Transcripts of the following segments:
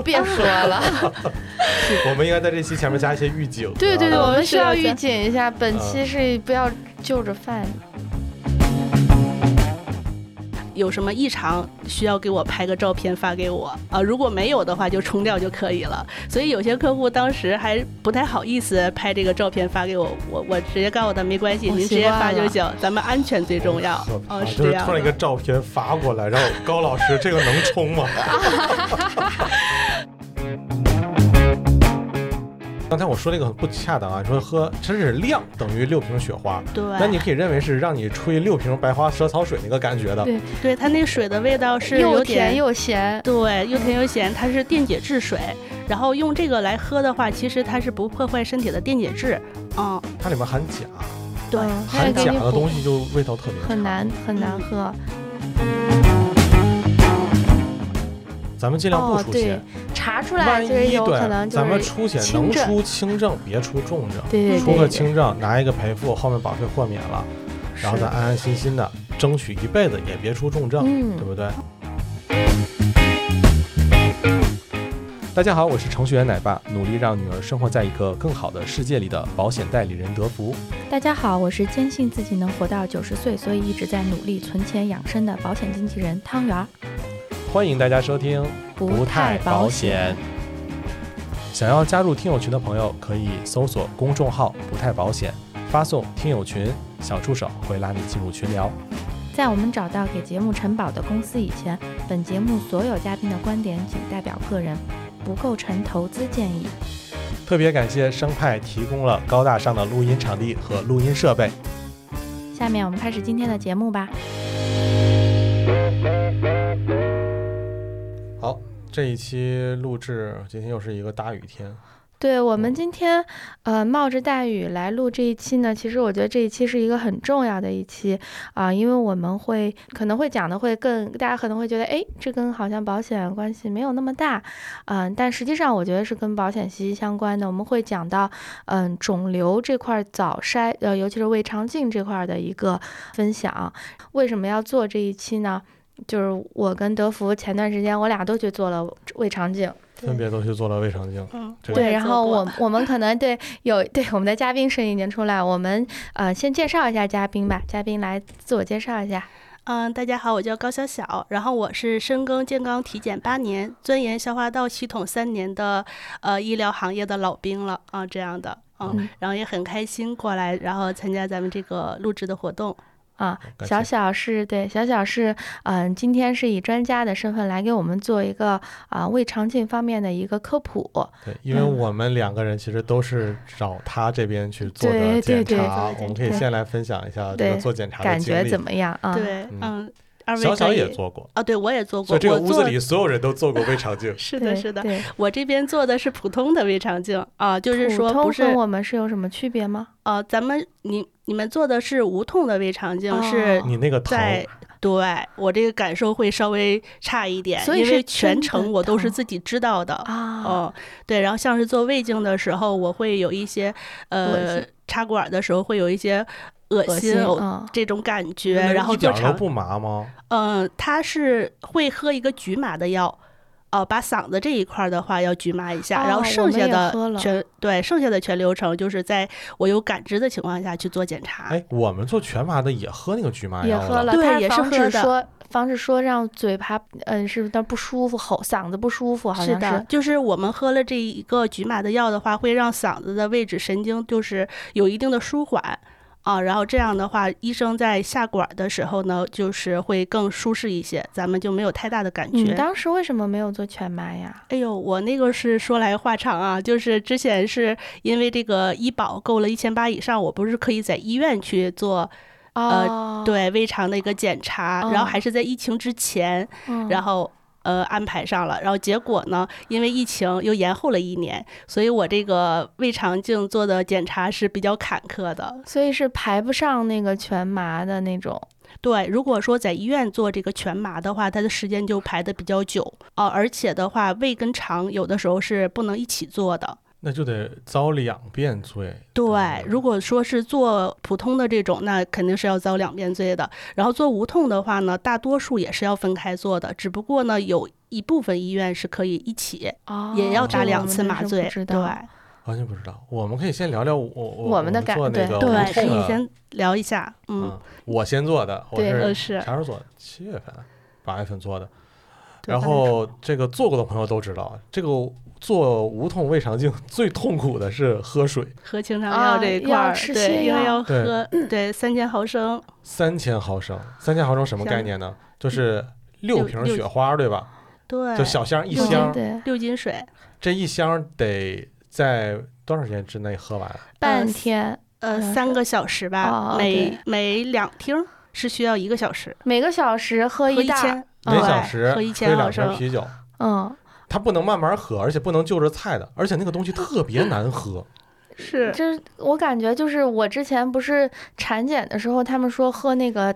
别说了。 我们应该在这期前面加一些预警。 对对对，我们需要预警一下，本期是不要就着饭。 有什么异常需要给我拍个照片发给我啊？如果没有的话就冲掉就可以了。所以有些客户当时还不太好意思拍这个照片发给我，我直接告诉他没关系，您直接发就行，咱们安全最重要。是这样的。 就是突然一个照片发过来，然后高老师这个能冲吗？刚才我说那个很不恰当啊，说喝真是量等于6瓶雪花， 对， 那你可以认为是让你吹6瓶白花蛇草水那个感觉的。 对对，它那个水的味道是有点又甜又咸， 对，又甜又咸，它是电解质水，然后用这个来喝的话，其实它是不破坏身体的电解质， 它里面含钾， 对， 含钾的东西就味道特别很难喝。 咱们尽量不出血， 查出来就是有可能就是咱们出血能出轻症，别出重症。 对， 出个轻症，拿一个赔付，后面保费豁免了，然后咱安安心心的争取一辈子也别出重症，对不对？大家好，我是程序员奶爸，努力让女儿生活在一个更好的世界里的保险代理人德福。 大家好，我是坚信自己能活到90岁，所以一直在努力存钱养生的保险经纪人汤圆。 欢迎大家收听不太保险。想要加入听友群的朋友，可以搜索公众号不太保险，发送听友群，小助手会拉你进入群聊。 在我们找到给节目承保的公司以前，本节目所有嘉宾的观点仅代表个人，不构成投资建议。 特别感谢生派提供了高大上的录音场地和录音设备。 下面我们开始今天的节目吧。 好，这一期录制今天又是一个大雨天。 对，我们今天冒着大雨来录这一期呢，其实我觉得这一期是一个很重要的一期因为我们可能会讲的会大家可能会觉得这跟好像保险关系没有那么大，但实际上我觉得是跟保险息息相关的。我们会讲到肿瘤这块早筛尤其是胃肠镜这块的一个分享。为什么要做这一期呢？就是我跟德福前段时间我俩都去做了胃肠镜， 分别都去做了胃肠镜。 对，然后我们可能对我们的嘉宾声音已经出来，我们先介绍一下嘉宾吧，嘉宾来自我介绍一下。 大家好，我叫高小小，然后我是深耕健康体检8年，钻研消化道系统3年的医疗行业的老兵了这样的然后也很开心过来，然后参加咱们这个录制的活动。 小小是今天是以专家的身份来给我们做一个胃肠镜方面的一个科普。 对，因为我们2个人其实都是找他这边去做的检查，我们可以先来分享一下这个做检查的感觉怎么样啊？ 对， 小小也做过对，我也做过。 所以这个屋子里所有人都做过胃肠镜。 是的，是的。我这边做的是普通的胃肠镜就是说不是。 普通跟我们是有什么区别吗？ 你们做的是无痛的胃肠镜，是你那个疼。 对，我这个感受会稍微差一点， 所以因为全程我都是自己知道的对，然后像是做胃镜的时候，我会有一些插管的时候会有一些恶心这种感觉，然后做一点都不麻吗？ 它是会喝一个局麻的药。把嗓子这一块的话要局麻一下，然后剩下的全流程就是在我有感知的情况下去做检查。 我们做全麻的也喝那个局麻药也喝了， 对，也是喝的。 防止说让嘴巴是但不舒服，嗓子不舒服，好像是的。就是我们喝了这一个局麻的药的话，会让嗓子的位置神经就是有一定的舒缓。然后这样的话，医生在下管的时候呢，就是会更舒适一些，咱们就没有太大的感觉。 你当时为什么没有做全麻呀？ 我那个是说来话长就是之前是因为这个医保够了1800以上，我不是可以在医院去做对胃肠的一个检查，然后还是在疫情之前，然后安排上了，然后结果呢，因为疫情又延后了1年，所以我这个胃肠镜做的检查是比较坎坷的， 所以是排不上那个全麻的那种。 对，如果说在医院做这个全麻的话，它的时间就排的比较久而且的话，胃跟肠有的时候是不能一起做的。 那就得遭2遍罪。 对，如果说是做普通的这种，那肯定是要遭2遍罪的。然后做无痛的话呢，大多数也是要分开做的，只不过呢有一部分医院是可以一起，也要打2次麻醉。对， 完全不知道。我们可以先聊聊我们的做那个对，可以先聊一下。 我先做的，我是啥时候做的？7月份、8月份做的。然后这个做过的朋友都知道，这个做无痛胃肠镜最痛苦的是喝水， 喝清肠药这一块对，因为要喝3000毫升。3000毫升什么概念呢？就是6瓶雪花，对吧？对，就小箱1箱，6斤水。这1箱得在多长时间之内喝完？ 半天 ，3个小时吧。每2听是需要1个小时， 每个小时喝一袋。 每小时喝1000毫升 2瓶啤酒。它不能慢慢喝，而且不能就着菜的，而且那个东西特别难喝。 是， 就是我感觉就是我之前不是产检的时候，他们说喝那个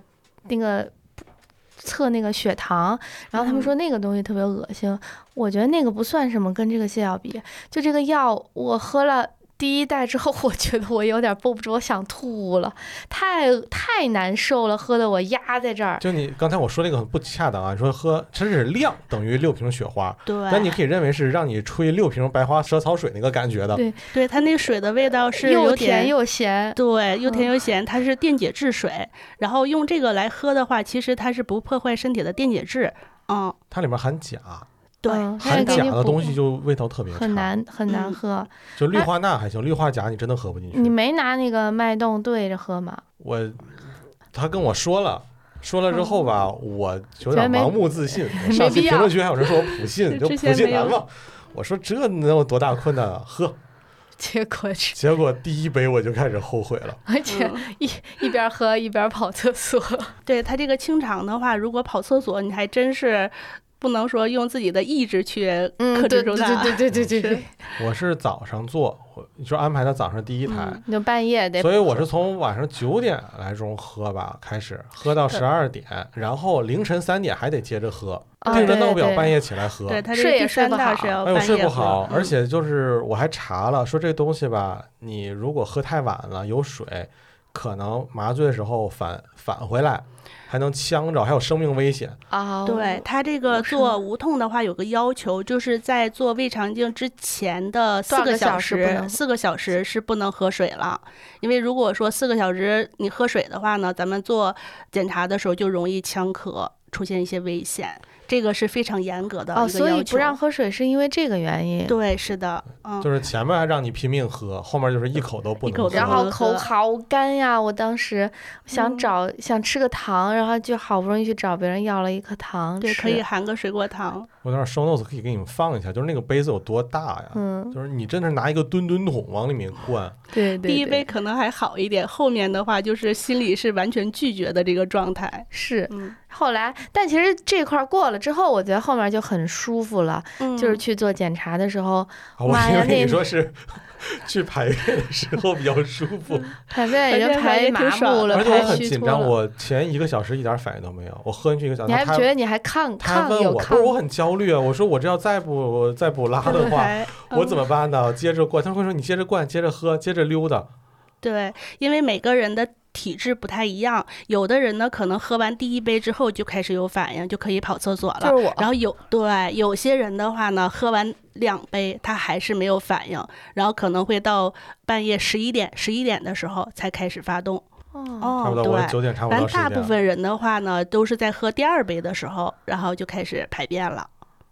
测那个血糖，然后他们说那个东西特别恶心。我觉得那个不算什么，跟这个泻药比，就这个药我喝了第1袋之后，我觉得我有点绷不住，我想吐了，太难受了，喝的我压在这儿。 就你刚才我说那个很不恰当啊，你说喝这是量等于6瓶雪花， 对， 但你可以认为是让你吹6瓶白花蛇草水那个感觉的。 对，它那水的味道是又甜又咸， 对，又甜又咸，它是电解质水。然后用这个来喝的话，其实它是不破坏身体的电解质。 它里面含钾。 对， 含钾的东西就味道特别差， 很难喝。 就氯化钠还行，氯化钾你真的喝不进去。 你没拿那个脉动对着喝吗？ 他跟我说了之后吧，我有点盲目自信。上期评论区还有人说我普信，就普信难忘。我说这能有多大困难啊？喝。 结果第1杯我就开始后悔了， 而且一边喝一边跑厕所。 对，他这个清肠的话，如果跑厕所，你还真是不能说用自己的意志去克制住它。 对。 我是早上做，你说安排到早上第1台， 就半夜得。 所以我是从晚上9点来钟喝吧，开始喝到12点，然后凌晨3点还得接着喝，盯着闹表半夜起来喝。 对，他睡也睡不好， 睡不好，而且就是我还查了，说这东西吧，你如果喝太晚了，有水，可能麻醉的时候返回来。还能呛着，还有生命危险。 对，他这个做无痛的话有个要求，就是在做胃肠镜之前的4个小时是不能喝水了，因为如果说4个小时你喝水的话呢，咱们做检查的时候就容易呛咳，出现一些危险。这个是非常严格的一个要求。 所以不让喝水是因为这个原因。 对，是的， 就是前面还让你拼命喝，后面就是一口都不能喝， 然后口好干呀。我当时想吃个糖，然后就好不容易去找别人要了一颗糖。 对，可以含个水果糖。 我等会儿 show notes 可以给你们放一下，就是那个杯子有多大呀？就是你真的拿一个吨桶往里面灌。 对， 第1杯可能还好一点，后面的话就是心里是完全拒绝的这个状态。 是，后来，但其实这块过了之后，我觉得后面就很舒服了。就是去做检查的时候， 妈呀，你说是去排便的时候比较舒服， 排便已经排麻木了， 而且我很紧张，我前1个小时一点反应都没有，我喝进去1个小时， 你还觉得你还他问我，不是我很焦虑啊，我说我这要再不拉的话，我怎么办呢？接着灌，他会说你接着灌，接着喝，接着溜达。 对，因为每个人的体质不太一样，有的人呢可能喝完第1杯之后就开始有反应，就可以跑厕所了。 就是我。 然后有些人的话呢，喝完2杯他还是没有反应，然后可能会到半夜11点的时候才开始发动。 差不多我9点差不多。 但大部分人的话呢，都是在喝第2杯的时候，然后就开始排便了。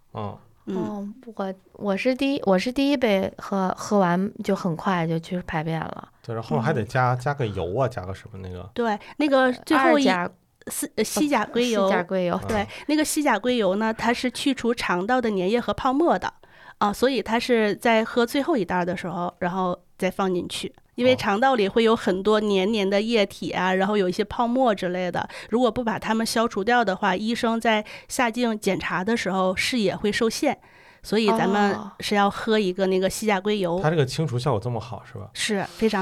我是第1杯喝完就很快就去排便了。 对，然后还得加个油啊，加个什么那个。 对，那个最后烯甲硅油。对，那个烯甲硅油呢，它是去除肠道的粘液和泡沫的所以它是在喝最后1袋的时候，然后再放进去。因为肠道里会有很多黏的液体啊，然后有一些泡沫之类的，如果不把它们消除掉的话，医生在下镜检查的时候视野会受限，所以咱们是要喝一个那个烯甲硅油。 它这个清除效果这么好是吧？ 是非常好。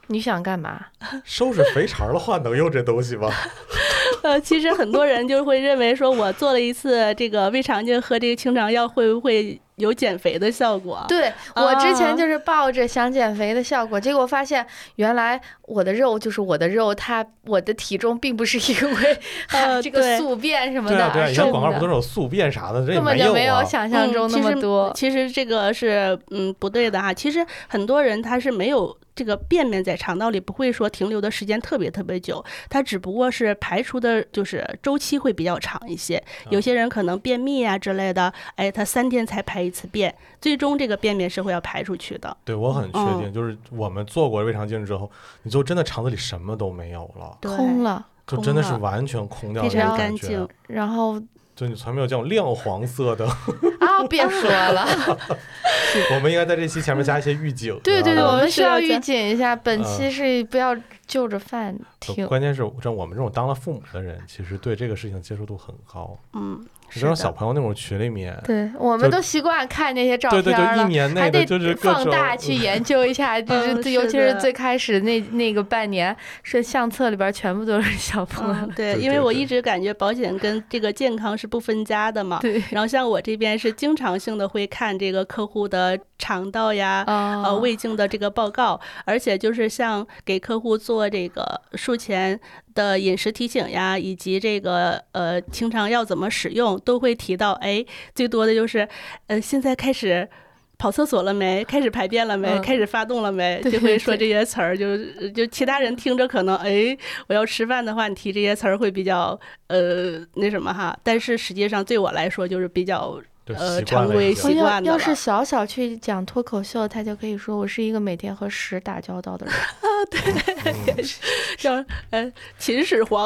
你想干嘛？ 收拾肥肠的话，能用这东西吗？ 其实很多人就会认为说，我做了一次这个胃肠镜喝这个清肠药会不会有减肥的效果？ 对，我之前就是抱着想减肥的效果，结果发现原来我的肉就是我的肉，我的体重并不是因为这个宿便什么的。 对，以前广告不都是有宿便啥的，这根本就没有想象中那么多。 其实这个是不对的哈。其实很多人他是没有这个便便在肠道里不会说停留的时间特别久，它只不过是排出的就是周期会比较长一些。有些人可能便秘啊之类的，他3天才排一次便，最终这个便便是会要排出去的。 对，我很确定，就是我们做过胃肠镜之后，你就真的肠子里什么都没有了， 空了， 就真的是完全空掉， 非常干净。 然后就你从来没有见过亮黄色的啊！别说了， 我们应该在这期前面加一些预警。 对，我们需要预警一下，本期是不要就着饭听。 关键是我们这种当了父母的人，其实对这个事情接受度很高。你知道小朋友那种群里面， 对，我们都习惯看那些照片了，对，1年内的就是各种放大去研究一下，就是尤其是最开始那个半年，是相册里边全部都是小朋友。 对，因为我一直感觉保险跟这个健康是不分家的嘛。 对。 然后像我这边是经常性的会看这个客户的肠道呀、胃镜的这个报告，而且就是像给客户做这个术前的饮食提醒呀，以及这个清肠药怎么使用，都会提到，最多的就是现在开始跑厕所了没？开始排便了没？开始发动了没？就会说这些词儿，就其他人听着可能我要吃饭的话，你提这些词儿会比较那什么哈，但是实际上对我来说就是比较常规习惯的。 要是小去讲脱口秀，他就可以说我是一个每天和屎打交道的人。 对，叫秦始皇。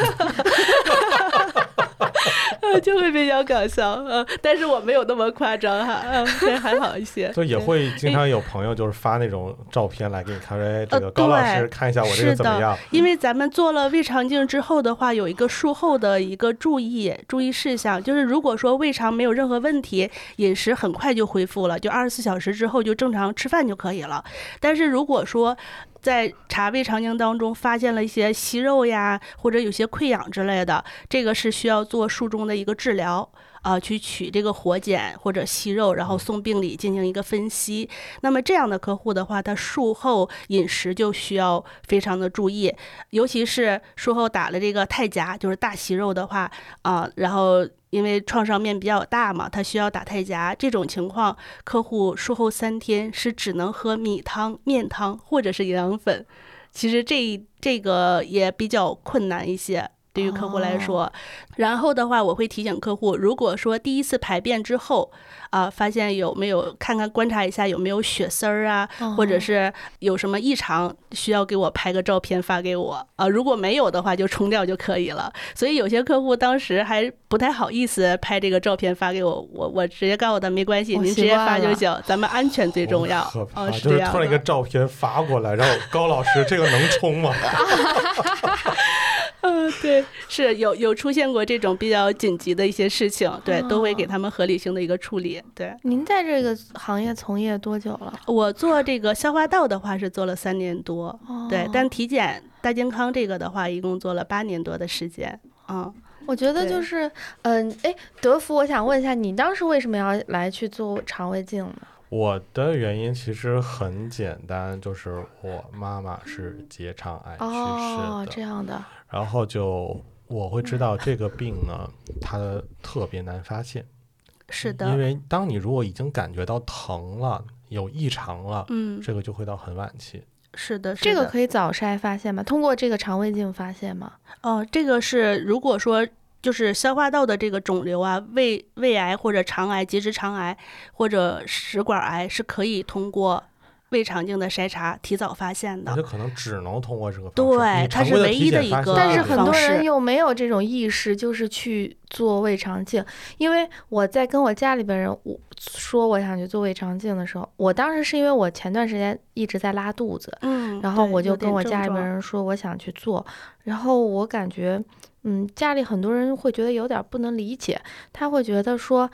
就会比较搞笑，但是我没有那么夸张哈，这还好一些。 就也会经常有朋友就是发那种照片来给你看，这个高老师看一下我这个怎么样？ 因为咱们做了胃肠镜之后的话，有一个术后的一个注意事项，就是如果说胃肠没有任何问题，饮食很快就恢复了，就24小时之后就正常吃饭就可以了。但是如果说在查胃肠镜当中发现了一些息肉呀，或者有些溃疡之类的，这个是需要做术中的一个治疗去取这个活检或者息肉，然后送病理进行一个分析。那么这样的客户的话，他术后饮食就需要非常的注意，尤其是术后打了这个泰夹，就是大息肉的话然后因为创伤面比较大嘛，他需要打泰夹，这种情况客户术后3天是只能喝米汤、面汤或者是营养粉。其实这个也比较困难一些对于客户来说。然后的话我会提醒客户，如果说第一次排便之后发现有没有观察一下有没有血丝儿啊，或者是有什么异常，需要给我拍个照片发给我如果没有的话就冲掉就可以了。所以有些客户当时还不太好意思拍这个照片发给我直接告诉他没关系，您直接发就行，咱们安全最重要。是这样的， 就是突然一个照片发过来，然后高老师这个能冲吗？ 对，是有出现过这种比较紧急的一些事情，对，都会给他们合理性的一个处理。对， 您在这个行业从业多久了？ 我做这个消化道的话是做了3年多，对，但体检大健康这个的话一共做了8年多的时间。 我觉得就是德福，我想问一下，你当时为什么要来去做肠胃镜呢？ 我的原因其实很简单，就是我妈妈是结肠癌去世的。 这样的。 然后我会知道这个病呢，它特别难发现。 是的。 因为当你如果已经感觉到疼了，有异常了，这个就会到很晚期。 是的， 这个可以早筛发现吗？通过这个肠胃镜发现吗？ 这个是如果说就是消化道的这个肿瘤啊，胃癌或者肠癌、结直肠癌或者食管癌是可以通过胃肠镜的筛查提早发现的。 那就可能只能通过这个方式。 对，它是唯一的一个方式。 但是很多人又没有这种意识，就是去做胃肠镜。因为我在跟我家里边人说我想去做胃肠镜的时候，我当时是因为我前段时间一直在拉肚子，然后我就跟我家里边人说我想去做，然后我感觉家里很多人会觉得有点不能理解，他会觉得说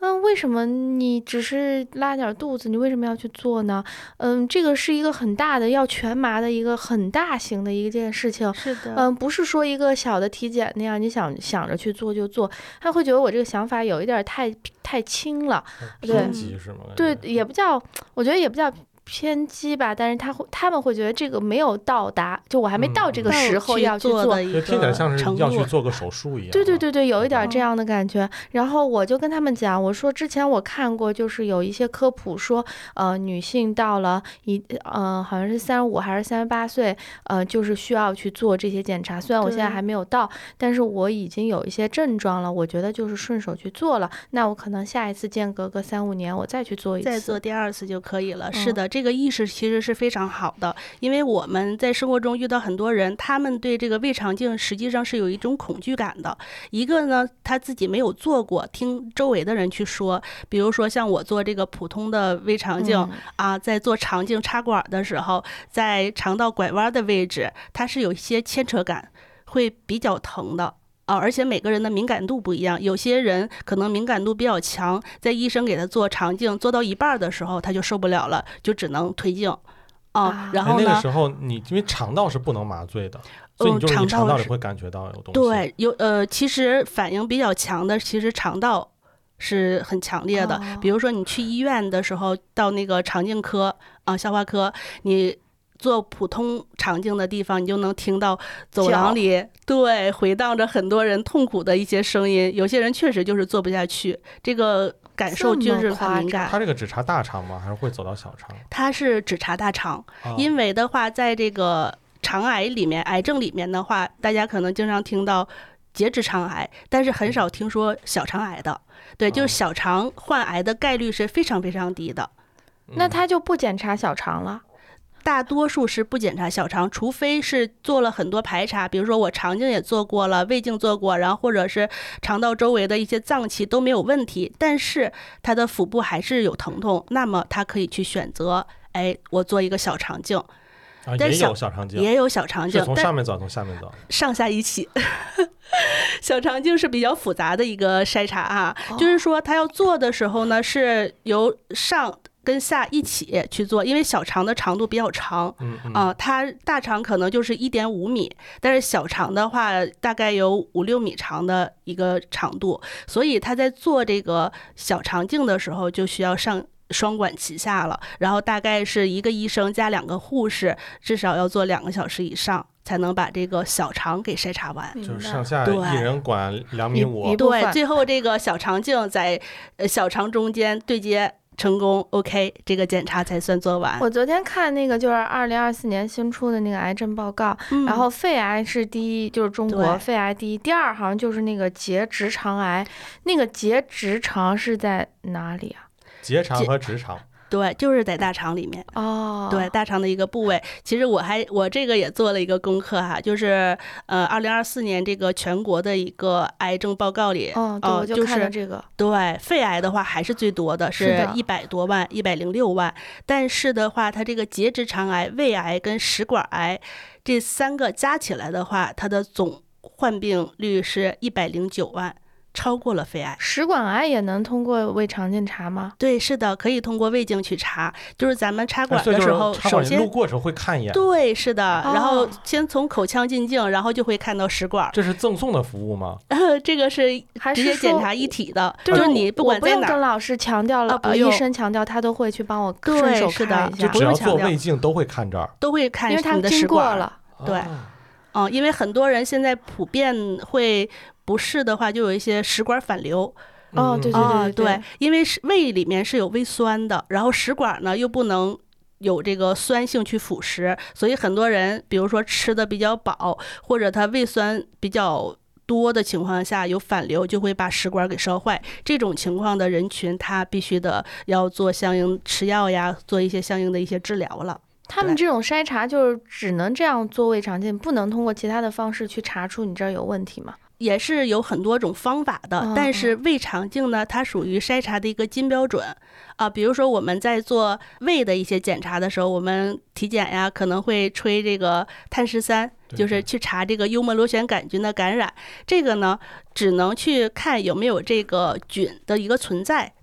为什么你只是拉点肚子，你为什么要去做呢？这个是一个很大的要全麻的一个很大型的一件事情。 是的， 不是说一个小的体检那样，你想着去做就做，他会觉得我这个想法有一点太轻了， 偏激是吗？ 对，也不叫，我觉得也不叫偏激吧，但是他们会觉得这个没有到达，就我还没到这个时候要去做， 就听起来像是要去做个手术一样。 对，有一点这样的感觉。然后我就跟他们讲，我说之前我看过，就是有一些科普说，女性到了好像是35还是38岁，就是需要去做这些检查。虽然我现在还没有到，但是我已经有一些症状了，我觉得就是顺手去做了。那我可能下一次间隔个3-5年，我再去做一次， 再做第2次就可以了。是的。这个意识其实是非常好的，因为我们在生活中遇到很多人，他们对这个胃肠镜实际上是有一种恐惧感的。一个呢，他自己没有做过，听周围的人去说，比如说像我做这个普通的胃肠镜在做肠镜插管的时候，在肠道拐弯的位置，它是有一些牵扯感，会比较疼的。而且每个人的敏感度不一样，有些人可能敏感度比较强，在医生给他做肠镜做到一半的时候他就受不了了，就只能推镜然后呢， 那个时候你因为肠道是不能麻醉的，所以你就是你肠道里会感觉到有东西。 对，其实反应比较强的，其实肠道是很强烈的。比如说你去医院的时候，到那个肠镜科消化科，你做普通肠镜的地方，你就能听到走廊里回荡着很多人痛苦的一些声音。有些人确实就是做不下去，这个感受就是很敏感。 他这个只查大肠吗？还是会走到小肠？ 他是只查大肠，因为的话，在这个肠癌里面，癌症里面的话，大家可能经常听到结直肠癌，但是很少听说小肠癌的。对，就是小肠患癌的概率是非常非常低的。 那他就不检查小肠了？ 大多数是不检查小肠，除非是做了很多排查，比如说我肠镜也做过了，胃镜做过，然后或者是肠道周围的一些脏器都没有问题，但是他的腹部还是有疼痛，那么他可以去选择，我做一个小肠镜。 也有小肠镜， 也有小肠镜， 是从上面走，从下面走， 上下一起。小肠镜是比较复杂的一个筛查就是说他要做的时候呢，是由上跟下一起去做，因为小肠的长度比较长，它大肠可能就是1.5米，但是小肠的话大概有5-6米长的一个长度，所以他在做这个小肠镜的时候就需要上双管齐下了，然后大概是一个医生加2个护士，至少要做2个小时以上，才能把这个小肠给筛查完。 就是上下一人管2.5米。 对，最后这个小肠镜在小肠中间对接成功 ，OK， 这个检查才算做完。 我昨天看那个就是2024年新出的那个癌症报告，然后肺癌是第一，就是中国肺癌第一，第2好像就是那个结直肠癌。那个结直肠是在哪里啊？ 结肠和直肠， 对，就是在大肠里面。对，大肠的一个部位。其实我这个也做了一个功课就是2024年这个全国的一个癌症报告里， 我就看了这个。 对，肺癌的话还是最多的，是100多万，106万。但是的话，它这个结直肠癌、胃癌跟食管癌这3个加起来的话，它的总患病率是109万。超过了肺癌。 食管癌也能通过胃肠镜查吗？ 对，是的，可以通过胃镜去查。就是咱们插管的时候，首先路过时候会看一眼。 对，是的，然后先从口腔进镜，然后就会看到食管。 这是赠送的服务吗？ 这个是直接检查一体的，就是你不管在哪， 我不用跟老师强调了，医生强调，他都会去帮我顺手看一下。 就只要做胃镜都会看这儿， 都会看因为他的食管了。 对，因为很多人现在普遍会。不是的话，就有一些食管反流。 对， 因为胃里面是有胃酸的，然后食管呢又不能有这个酸性去腐蚀，所以很多人比如说吃的比较饱，或者他胃酸比较多的情况下有反流，就会把食管给烧坏。这种情况的人群，他必须的要做相应吃药呀，做一些相应的一些治疗了。 他们这种筛查就是只能这样做胃肠镜，不能通过其他的方式去查出你这儿有问题吗？ 也是有很多种方法的，但是胃肠镜呢，它属于筛查的一个金标准比如说我们在做胃的一些检查的时候，我们体检呀可能会吹这个碳13，就是去查这个幽门螺旋杆菌的感染。这个呢，只能去看有没有这个菌的一个存在，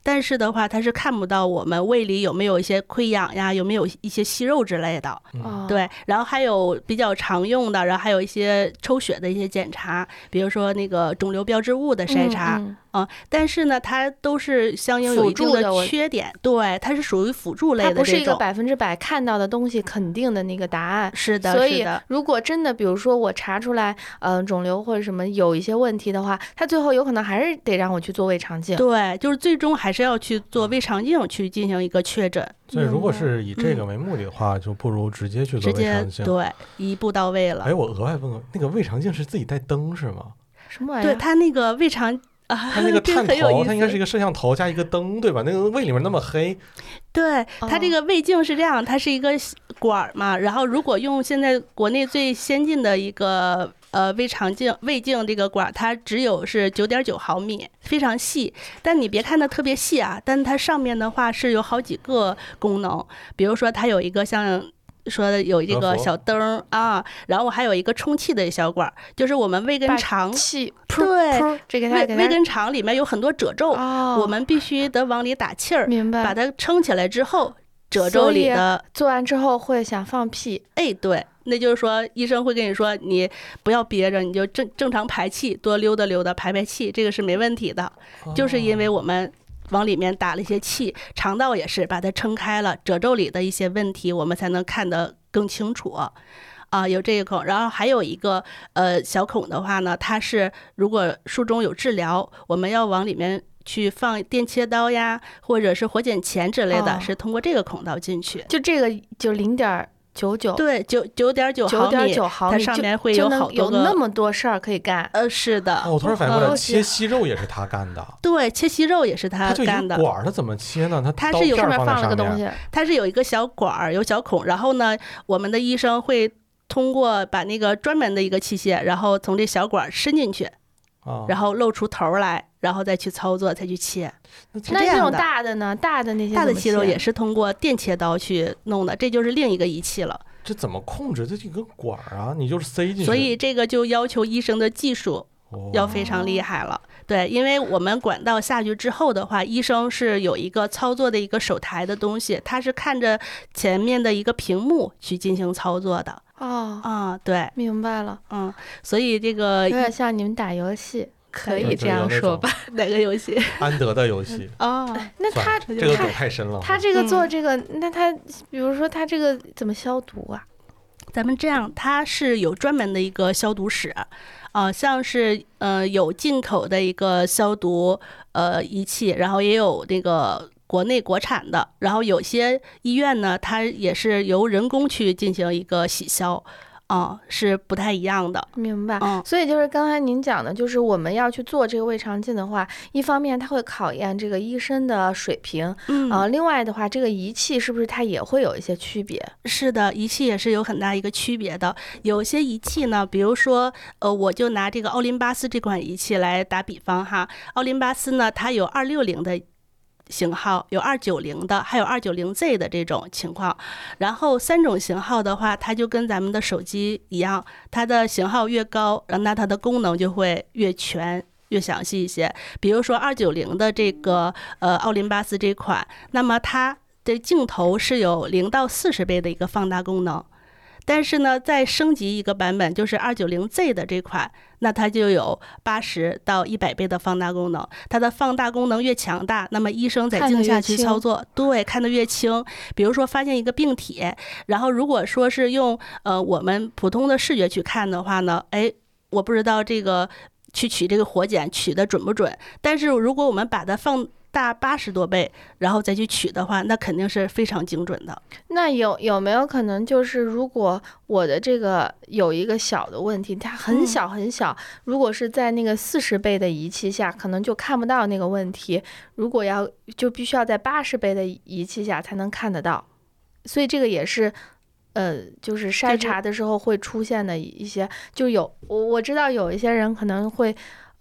但是的话它是看不到我们胃里有没有一些溃疡呀，有没有一些息肉之类的。对，然后还有比较常用的，然后还有一些抽血的一些检查，比如说那个肿瘤标志物的筛查。但是呢，它都是相应有一定的缺点，对，它是属于辅助类的这种， 它不是一个100%看到的东西肯定的那个答案。 是的， 所以如果真的，比如说我查出来，肿瘤或者什么有一些问题的话，它最后有可能还是得让我去做胃肠镜。 对，就是最终还是要去做胃肠镜去进行一个确诊。 所以如果是以这个为目的的话，就不如直接去做胃肠镜， 对，一步到位了。 我额外问个，那个胃肠镜是自己带灯是吗？ 什么玩意儿？ 对，它那个胃肠。 它那个探头，它应该是一个摄像头加一个灯，对吧？那个胃里面那么黑。 对，它这个胃镜是这样，它是一个管嘛，然后如果用现在国内最先进的一个胃镜这个管，它只有是9.9毫米，非常细。但你别看它特别细啊，但它上面的话是有好几个功能，比如说它有一个像说的有这个小灯啊，然后还有一个充气的小管，就是我们胃跟肠气， 对， 这个胃跟肠里面有很多褶皱，我们必须得往里打气儿， 明白？ 把它撑起来之后，褶皱里的做完之后会想放屁， 对，那就是说医生会跟你说，你不要憋着，你就正常排气，多溜达溜达排气，这个是没问题的，就是因为我们往里面打了一些气，肠道也是把它撑开了，褶皱里的一些问题我们才能看得更清楚有这个孔。然后还有一个小孔的话呢，它是如果术中有治疗，我们要往里面去放电切刀呀，或者是活检钳之类的，是通过这个孔道进去。 就这个就0.99， 对，9.9毫米，它上面会有好多个， 有那么多事儿可以干。 是的。 我突然反应过来，切息肉也是他干的。 对，切息肉也是他干的。 管它怎么切呢？ 它是有上面放了个东西， 它是有一个小管，有小孔，然后呢，我们的医生会通过把那个专门的一个器械，然后从这小管伸进去，然后露出头来，然后再去操作，再去切。 那这种大的呢？大的那些大的息肉也是通过电切刀去弄的，这就是另一个仪器了。 这怎么控制？这一个管啊，你就是塞进去。 所以这个就要求医生的技术要非常厉害了。对，因为我们管道下去之后的话，医生是有一个操作的一个手台的东西，他是看着前面的一个屏幕去进行操作的。对， 明白了。 所以这个有点像你们打游戏。可以这样说吧？ 哪个游戏？ 安德的游戏。 那他这个梗太深了。 他这个做这个，那他比如说他这个怎么消毒啊？ 咱们这样，它是有专门的一个消毒室，像是有进口的一个消毒仪器，然后也有那个国内国产的，然后有些医院呢，它也是由人工去进行一个洗消。是不太一样的。 明白。所以就是刚才您讲的，就是我们要去做这个胃肠镜的话，一方面它会考验这个医生的水平，另外的话，这个仪器是不是它也会有一些区别？ 是的，仪器也是有很大一个区别的。有些仪器呢，比如说我就拿这个奥林巴斯这款仪器来打比方哈，奥林巴斯呢，它有260的型号，有290的，还有290Z 的这种情况。然后3种型号的话，它就跟咱们的手机一样，它的型号越高，那它的功能就会越全越详细一些。比如说290的这个奥林巴斯这款，那么它的镜头是有0到40倍的一个放大功能。但是呢，再升级一个版本，就是290Z 的这款，那它就有80到100倍的放大功能。它的放大功能越强大，那么医生在镜下去操作，对，看得越清。比如说发现一个病体，然后如果说是用我们普通的视觉去看的话呢，我不知道这个去取这个活检取的准不准，但是如果我们把它放大80多倍，然后再去取的话，那肯定是非常精准的。 那有没有可能就是如果我的这个有一个小的问题，它很小很小，如果是在那个40倍的仪器下，可能就看不到那个问题，如果就必须要在80倍的仪器下才能看得到，所以这个也是就是筛查的时候会出现的一些，就我知道有一些人可能会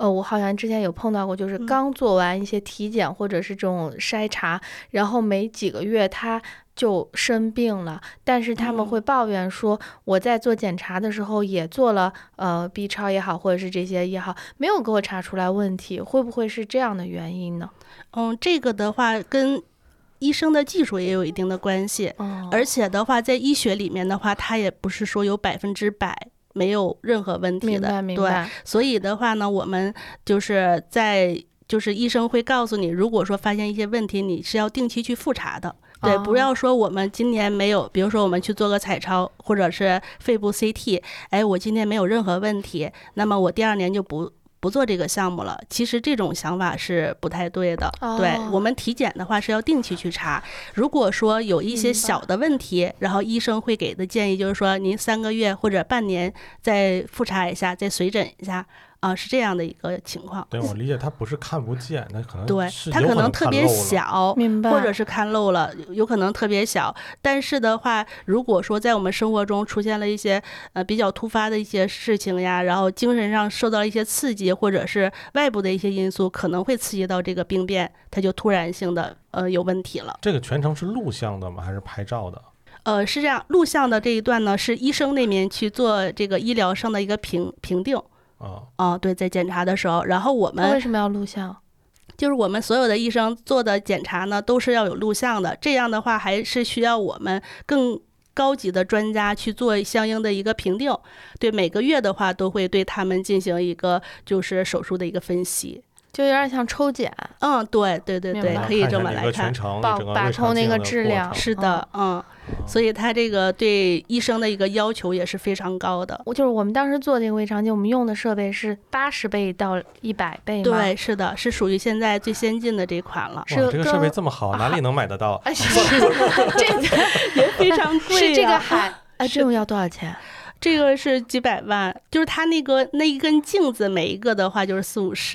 我好像之前有碰到过，就是刚做完一些体检或者是这种筛查，然后没几个月他就生病了，但是他们会抱怨说，我在做检查的时候也做了B 超也好，或者是这些也好，没有给我查出来问题，会不会是这样的原因呢？ 这个的话跟医生的技术也有一定的关系，而且的话，在医学里面的话，它也不是说有100%没有任何问题的，对，所以的话呢，我们就是医生会告诉你，如果说发现一些问题，你是要定期去复查的。对，不要说我们今年没有，比如说我们去做个彩超或者是肺部 CT， 我今年没有任何问题，那么我第2年就不做这个项目了。其实这种想法是不太对的。对，我们体检的话是要定期去查，如果说有一些小的问题，然后医生会给的建议就是说您3个月或者半年再复查一下，再随诊一下。是这样的一个情况。 对，我理解它不是看不见，那可能对，它可能特别小，或者是看漏了，有可能特别小。但是的话，如果说在我们生活中出现了一些比较突发的一些事情呀，然后精神上受到了一些刺激，或者是外部的一些因素，可能会刺激到这个病变，它就突然性的有问题了。 这个全程是录像的吗？还是拍照的？ 是这样，录像的这一段呢，是医生那边去做这个医疗上的一个评定。对，在检查的时候，然后我们为什么要录像？ 就是我们所有的医生做的检查呢，都是要有录像的。这样的话，还是需要我们更高级的专家去做相应的一个评定。对，每个月的话，都会对他们进行一个就是手术的一个分析。 就有点像抽检。 对，可以这么来看， 把控那个质量。 是的，所以他这个对医生的一个要求也是非常高的。 就是我们当时做这个胃肠镜，我们用的设备是80倍到100倍吗？ 对，是的，是属于现在最先进的这款了。 这个设备这么好，哪里能买得到？ 这个也非常贵。 是这个这种要多少钱？ 这个是几百万，就是它那一根镜子，每一个的话就是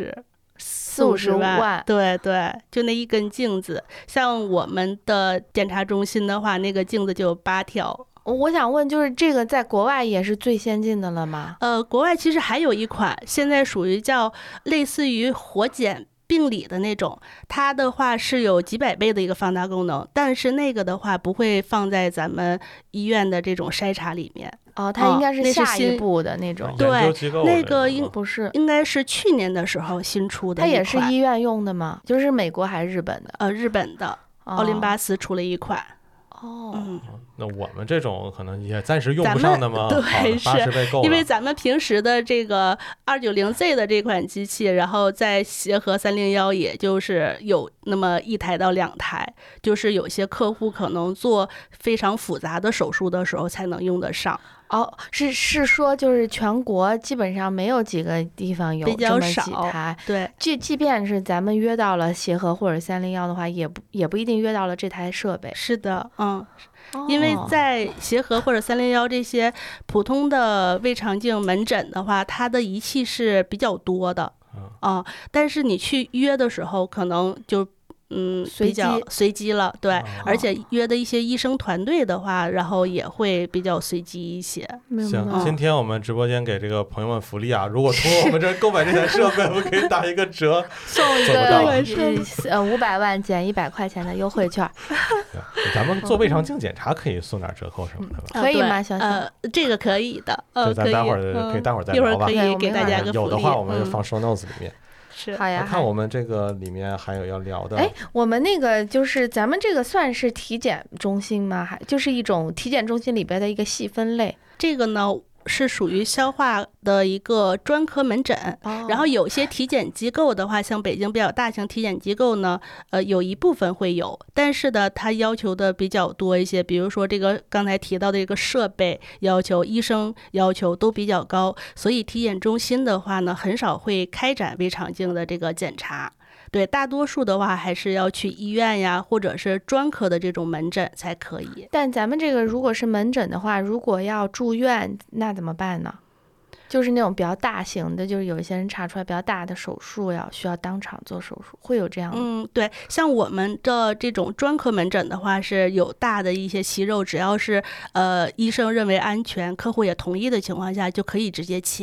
40-50万，对，就那一根镜子。像我们的检查中心的话，那个镜子就有8条。 我想问，就是这个在国外也是最先进的了吗？ 国外其实还有一款，现在属于叫类似于活检病理的那种，它的话是有几百倍的一个放大功能，但是那个的话不会放在咱们医院的这种筛查里面。 它应该是下一步的那种。 对，那个不是， 应该是去年的时候新出的。 它也是医院用的吗？就是美国还是日本的？ 日本的，奥林巴斯出了一款。 那我们这种可能也暂时用不上的吗？ 对， 是80倍够了。 因为咱们平时的这个290Z 的这款机器，然后在协和301也就是有那么1台到2台，就是有些客户可能做非常复杂的手术的时候才能用得上。 是说就是全国基本上没有几个地方有这么几台。 对， 即便是咱们约到了协和或者301的话，也不一定约到了这台设备。 是的，因为在协和或者301这些普通的胃肠镜门诊的话，它的仪器是比较多的，但是你去约的时候可能就比较随机了，对，而且约的一些医生团队的话，然后也会比较随机一些。 行，今天我们直播间给这个朋友们福利啊，如果从我们这购买这台设备，我们可以打一个折， 送一个500万减100块钱的优惠券。 咱们做胃肠镜检查可以送点折扣什么的吧？ 可以吗？小小这个可以的， 咱待会儿可以待会儿再聊吧。 一会儿可以给大家个福利， 有的话我们就放 show notes 里面。 好呀， 看我们这个里面还有要聊的。 我们那个就是咱们这个算是体检中心吗？还就是一种体检中心里边的一个细分类。 这个呢是属于消化的一个专科门诊，然后有些体检机构的话，像北京比较大型体检机构呢，有一部分会有，但是呢，它要求的比较多一些，比如说这个刚才提到的这个设备要求、医生要求都比较高，所以体检中心的话呢，很少会开展胃肠镜的这个检查。对，大多数的话还是要去医院呀，或者是专科的这种门诊才可以。 但咱们这个如果是门诊的话，如果要住院，那怎么办呢？就是那种比较大型的，就是有一些人查出来比较大的手术需要当场做手术，会有这样的。 对，像我们的这种专科门诊的话，是有大的一些息肉，只要是医生认为安全，客户也同意的情况下，就可以直接切。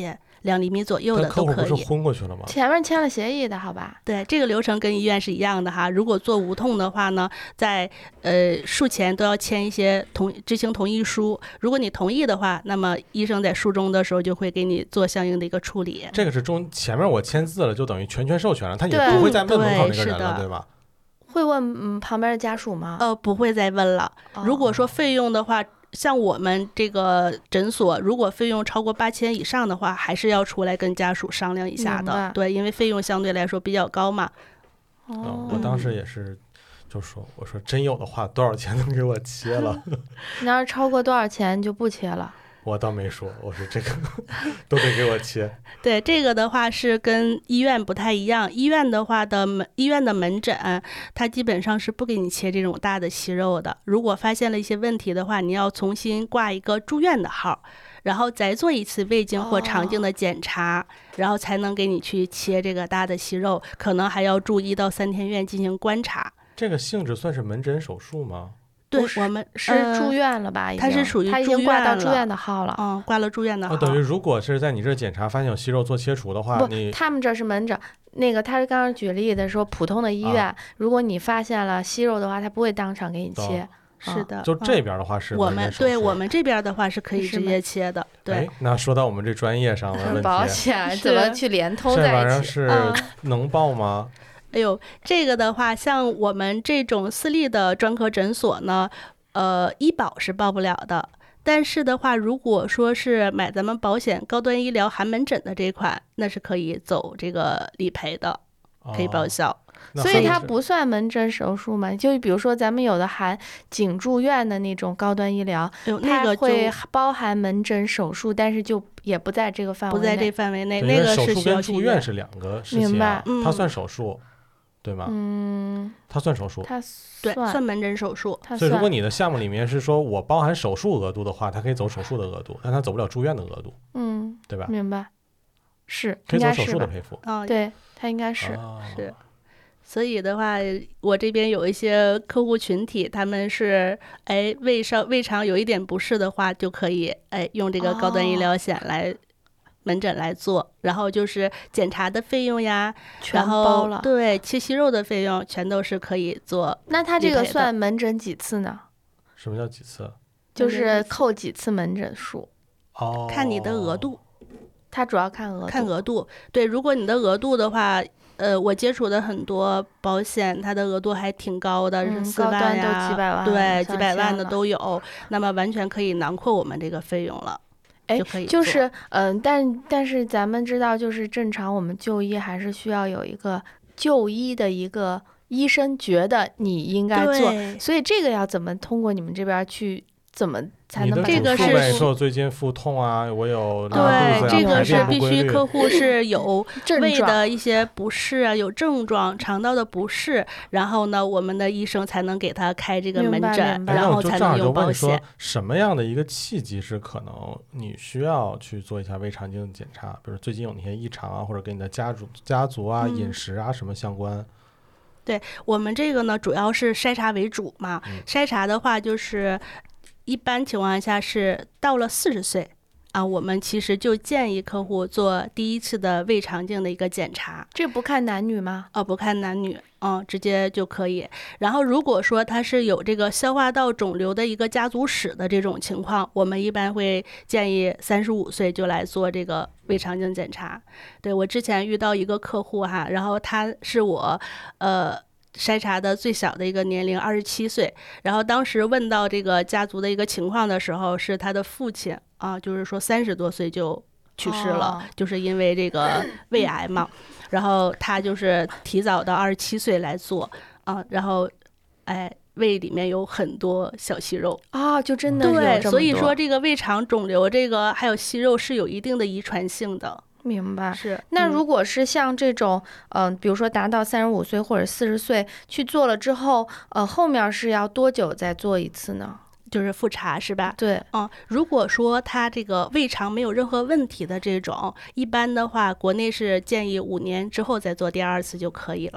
2厘米左右的都可以。 客户不是昏过去了吗？ 前面签了协议的好吧？ 对，这个流程跟医院是一样的哈。如果做无痛的话呢，在术前都要签一些知情同意书。如果你同意的话，那么医生在术中的时候就会给你做相应的一个处理。 这个是前面我签字了，就等于全授权了，他也不会再问门口那个人了，对吧？ 会问旁边的家属吗？ 不会再问了。如果说费用的话，像我们这个诊所，如果费用超过8000以上的话，还是要出来跟家属商量一下的。对，因为费用相对来说比较高嘛。 我当时也是就说，我说真有的话，多少钱能给我切了？ 你要是超过多少钱就不切了。 我倒没说，我说这个都得给我切。 对，这个的话是跟医院不太一样。医院的话医院的门诊，它基本上是不给你切这种大的息肉的。如果发现了一些问题的话，你要重新挂一个住院的号，然后再做一次胃镜或肠镜的检查，然后才能给你去切这个大的息肉，可能还要住1到3天院进行观察。 这个性质算是门诊手术吗？ 对，我们是住院了吧？ 他是属于他已经挂到住院的号了。 挂了住院的号。 等于如果是在你这检查发现有息肉做切除的话， 他们这是门诊。那个他是刚刚举例的说，普通的医院，如果你发现了息肉的话，他不会当场给你切。 是的， 就这边的话是我们这边的话是可以直接切的。对， 那说到我们这专业上的问题， 保险怎么去连通在一起？ 这玩意儿是能报吗？ 哎呦，这个的话，像我们这种私立的专科诊所呢，医保是报不了的。但是的话，如果说是买咱们保险高端医疗含门诊的这款，那是可以走这个理赔的，可以报销。 所以它不算门诊手术嘛？就比如说咱们有的含颈住院的那种高端医疗， 那个会包含门诊手术，但是就也不在这个范围内。 不在这范围内，那个是需要手术跟住院是两个事情。 明白？ 它算手术。对吗？它算手术， 它算门诊手术。 所以如果你的项目里面是说我包含手术额度的话，它可以走手术的额度，但它走不了住院的额度，对吧？ 明白，是可以走手术的赔付。 对，它应该是。 是。所以的话，我这边有一些客户群体，他们是胃肠有一点不适的话，就可以用这个高端医疗险来。门诊来做，然后就是检查的费用呀， 全包了。 对，切息肉的费用全都是可以做。 那他这个算门诊几次呢？ 什么叫几次？ 就是扣几次门诊数。 看你的额度。 它主要看额度。 对，如果你的额度的话，我接触的很多保险，它的额度还挺高的，是4万呀， 都几百万， 对，几百万的都有。那么完全可以囊括我们这个费用了。 就是但是咱们知道，就是正常我们就医还是需要有一个就医的一个医生觉得你应该做，所以这个要怎么通过你们这边去怎么才能把这个是说最近腹痛啊，我有对，这个是必须客户是有胃的一些不适啊，有症状，肠道的不适，然后呢，我们的医生才能给他开这个门诊，然后才能用保险。 什么样的一个契机是可能你需要去做一下胃肠镜检查？比如最近有那些异常啊，或者跟你的家族啊、饮食啊什么相关？ 对，我们这个呢，主要是筛查为主嘛。筛查的话，就是一般情况下是到了40岁啊，我们其实就建议客户做第1次的胃肠镜的一个检查。 这不看男女吗？ 不看男女，直接就可以。然后如果说他是有这个消化道肿瘤的一个家族史的这种情况，我们一般会建议35岁就来做这个胃肠镜检查。对，我之前遇到一个客户哈，然后他是我筛查的最小的一个年龄27岁，然后当时问到这个家族的一个情况的时候，是他的父亲啊，就是说30多岁就去世了，就是因为这个胃癌嘛，然后他就是提早到27岁来做啊，然后胃里面有很多小息肉就真的有这么多。 对，所以说这个胃肠肿瘤这个还有息肉是有一定的遗传性的。 明白。 是。 那如果是像这种比如说达到35岁或者40岁去做了之后，后面是要多久再做一次呢？ 就是复查是吧？ 对。 如果说他这个胃肠没有任何问题的这种，一般的话国内是建议5年之后再做第2次就可以了。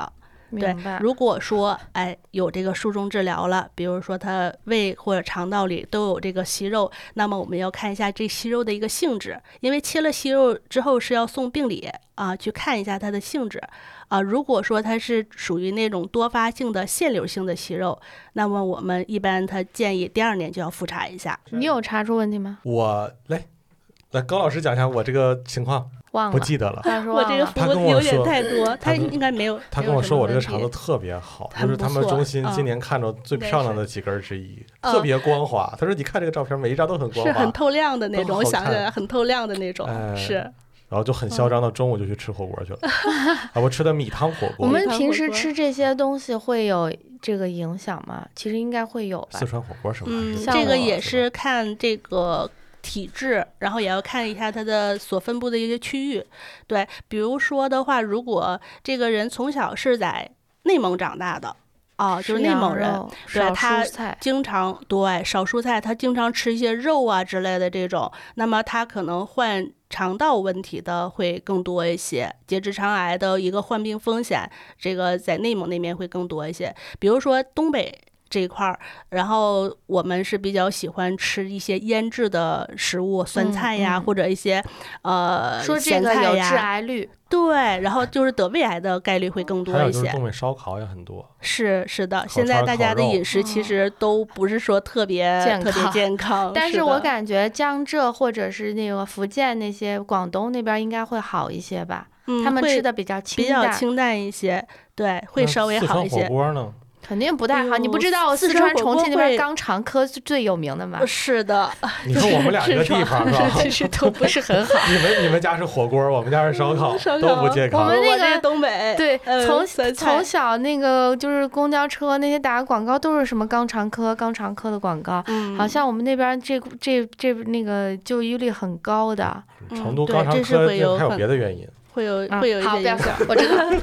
对，如果说有这个术中治疗了，比如说他胃或者肠道里都有这个息肉，那么我们要看一下这息肉的一个性质，因为切了息肉之后是要送病理去看一下它的性质如果说它是属于那种多发性的腺瘤性的息肉，那么我们一般他建议第2年就要复查一下。 你有查出问题吗？ 我来高老师讲一下我这个情况。 忘了， 不记得了。 我这个服务有点太多，他应该没有。 他跟我说我这个肠子特别好，就是他们中心今年看着最漂亮的几根之一，特别光滑。他说你看这个照片，每一张都很光滑， 是很透亮的那种，我想起来很透亮的那种，是。 然后就很嚣张的中午就去吃火锅去了我吃的米汤火锅。 我们平时吃这些东西会有这个影响吗？其实应该会有吧。 四川火锅什么这个也是看这个体质，然后也要看一下它的所分布的一些区域。对，比如说的话，如果这个人从小是在内蒙长大的就是内蒙人，对，他经常少蔬菜，他经常吃一些肉之类的这种，那么他可能患肠道问题的会更多一些，结直肠癌的一个患病风险，这个在内蒙那边会更多一些。比如说东北这一块，然后我们是比较喜欢吃一些腌制的食物，酸菜呀，或者一些说这个有致癌率， 对，然后就是得胃癌的概率会更多一些。还有就是东北烧烤也很多， 是的，现在大家的饮食其实都不是说特别健康， 但是我感觉江浙或者是那个福建那些广东那边应该会好一些吧，他们吃的比较清淡一些，对，会稍微好一些。 四川火锅呢？ 肯定不太好，你不知道四川重庆那边肛肠科是最有名的吗？ 是的， 你说我们俩一个地方是吧？ 其实都不是很好。 你们家是火锅，我们家是烧烤，都不健康。 我们那个东北， 对，从小那个就是公交车那些打广告都是什么肛肠科的广告，好像我们那边这那个就医率很高的。 成都肛肠科还有别的原因， 会有一些影响。 我知道。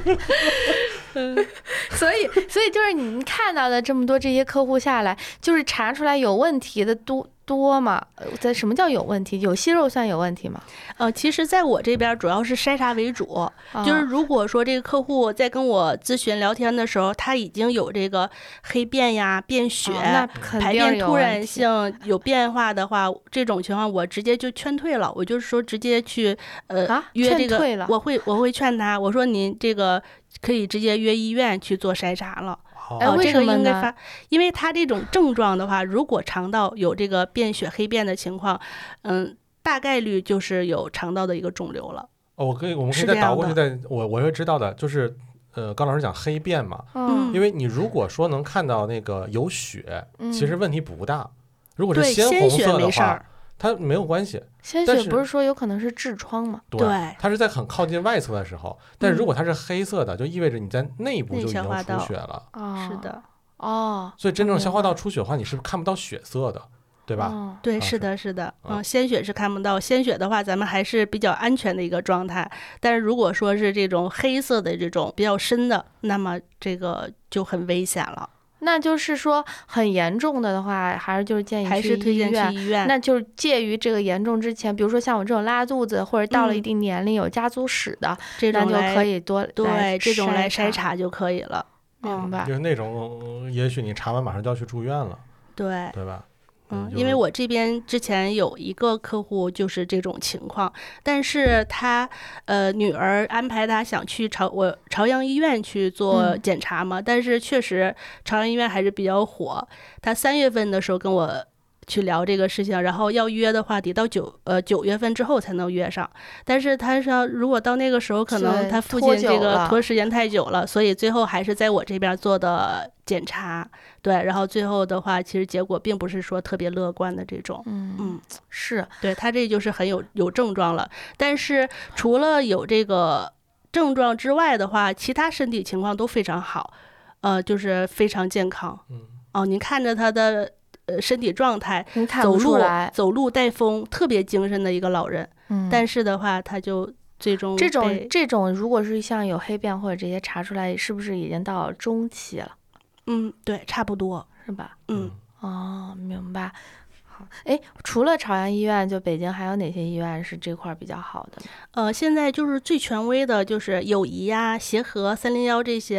所以就是你看到的这么多这些客户下来，就是查出来有问题的多吗？什么叫有问题？有息肉算有问题吗？ 其实在我这边主要是筛查为主，就是如果说这个客户在跟我咨询聊天的时候，他已经有这个黑便呀、便血、排便突然性有变化的话，这种情况我直接就劝退了。我就是说直接去约这个，我会劝他，我说您这个可以直接约医院去做筛查了。 为什么呢？ 因为他这种症状的话，如果肠道有这个便血黑便的情况，大概率就是有肠道的一个肿瘤了。 我们可以再倒过去，我会知道的，就是高老师讲黑便嘛，因为你如果说能看到那个有血，其实问题不大。如果是鲜红色的话，它没有关系。 鲜血不是说有可能是痔疮吗？ 对，它是在很靠近外侧的时候，但是如果它是黑色的，就意味着你在内部就已经出血了。 是的， 所以真正消化道出血的话，你是看不到血色的，对吧？ 对，是的，鲜血是看不到。鲜血的话，咱们还是比较安全的一个状态。但是如果说是这种黑色的这种比较深的，那么这个就很危险了。 那就是说很严重的话，还是就是建议去医院。 那就是介于这个严重之前，比如说像我这种拉肚子，或者到了一定年龄有家族史的， 这种就可以这种来筛查就可以了。 明白？ 就是那种，也许你查完马上就要去住院了，对吧？ 因为我这边之前有一个客户就是这种情况，但是他女儿安排他想去朝阳医院去做检查嘛，但是确实朝阳医院还是比较火。他3月份的时候跟我去聊这个事情，然后要约的话得到9月份之后才能约上，但是他说如果到那个时候可能他父亲这个拖时间太久了，所以最后还是在我这边做的检查。对，然后最后的话其实结果并不是说特别乐观的这种。 是对，他这就是很有症状了，但是除了有这个症状之外的话，其他身体情况都非常好，就是非常健康。您看着他的身体状态，走路带风，特别精神的一个老人。但是的话他就最终这种如果是像有黑便或者这些查出来，是不是已经到中期了？ 对，差不多是吧？明白。好，除了朝阳医院，就北京还有哪些医院是这块比较好的？ 现在就是最权威的就是友谊呀、协和、301这些，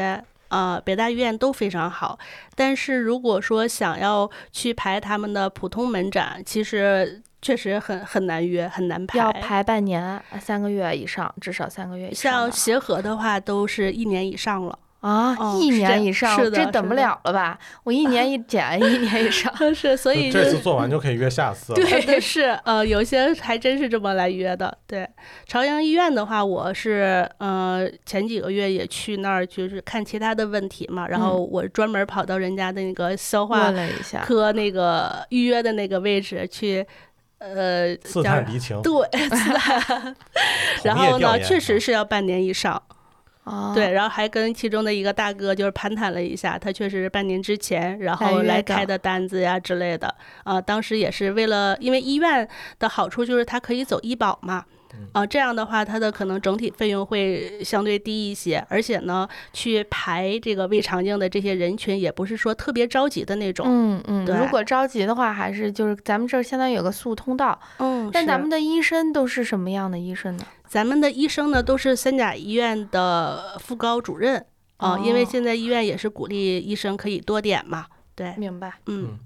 北大医院都非常好。但是如果说想要去排他们的普通门诊，其实确实很难约，很难排， 要排半年、3个月以上，至少3个月以上。 像协和的话，都是1年以上了。 1年以上， 是的， 这等不了了吧？我1年一检，1年以上是，所以这次做完就可以约下次了。 对，是有些还真是这么来约的。对，朝阳医院的话，我是前几个月也去那儿，就是看其他的问题嘛，然后我专门跑到人家的那个消化科那个预约的那个位置去。 刺探敌情。 对，然后呢，确实是要半年以上。对，然后还跟其中的一个大哥就是攀谈了一下，他确实是半年之前然后来开的单子呀之类的。当时也是为了，因为医院的好处就是它可以走医保嘛。这样的话它的可能整体费用会相对低一些，而且呢去排这个胃肠镜的这些人群也不是说特别着急的那种。 如果着急的话，还是就是咱们这儿相当于有个速通道。但咱们的医生都是什么样的医生呢？ 咱们的医生呢都是3甲医院的副高主任因为现在医院也是鼓励医生可以多点嘛。对， 明白。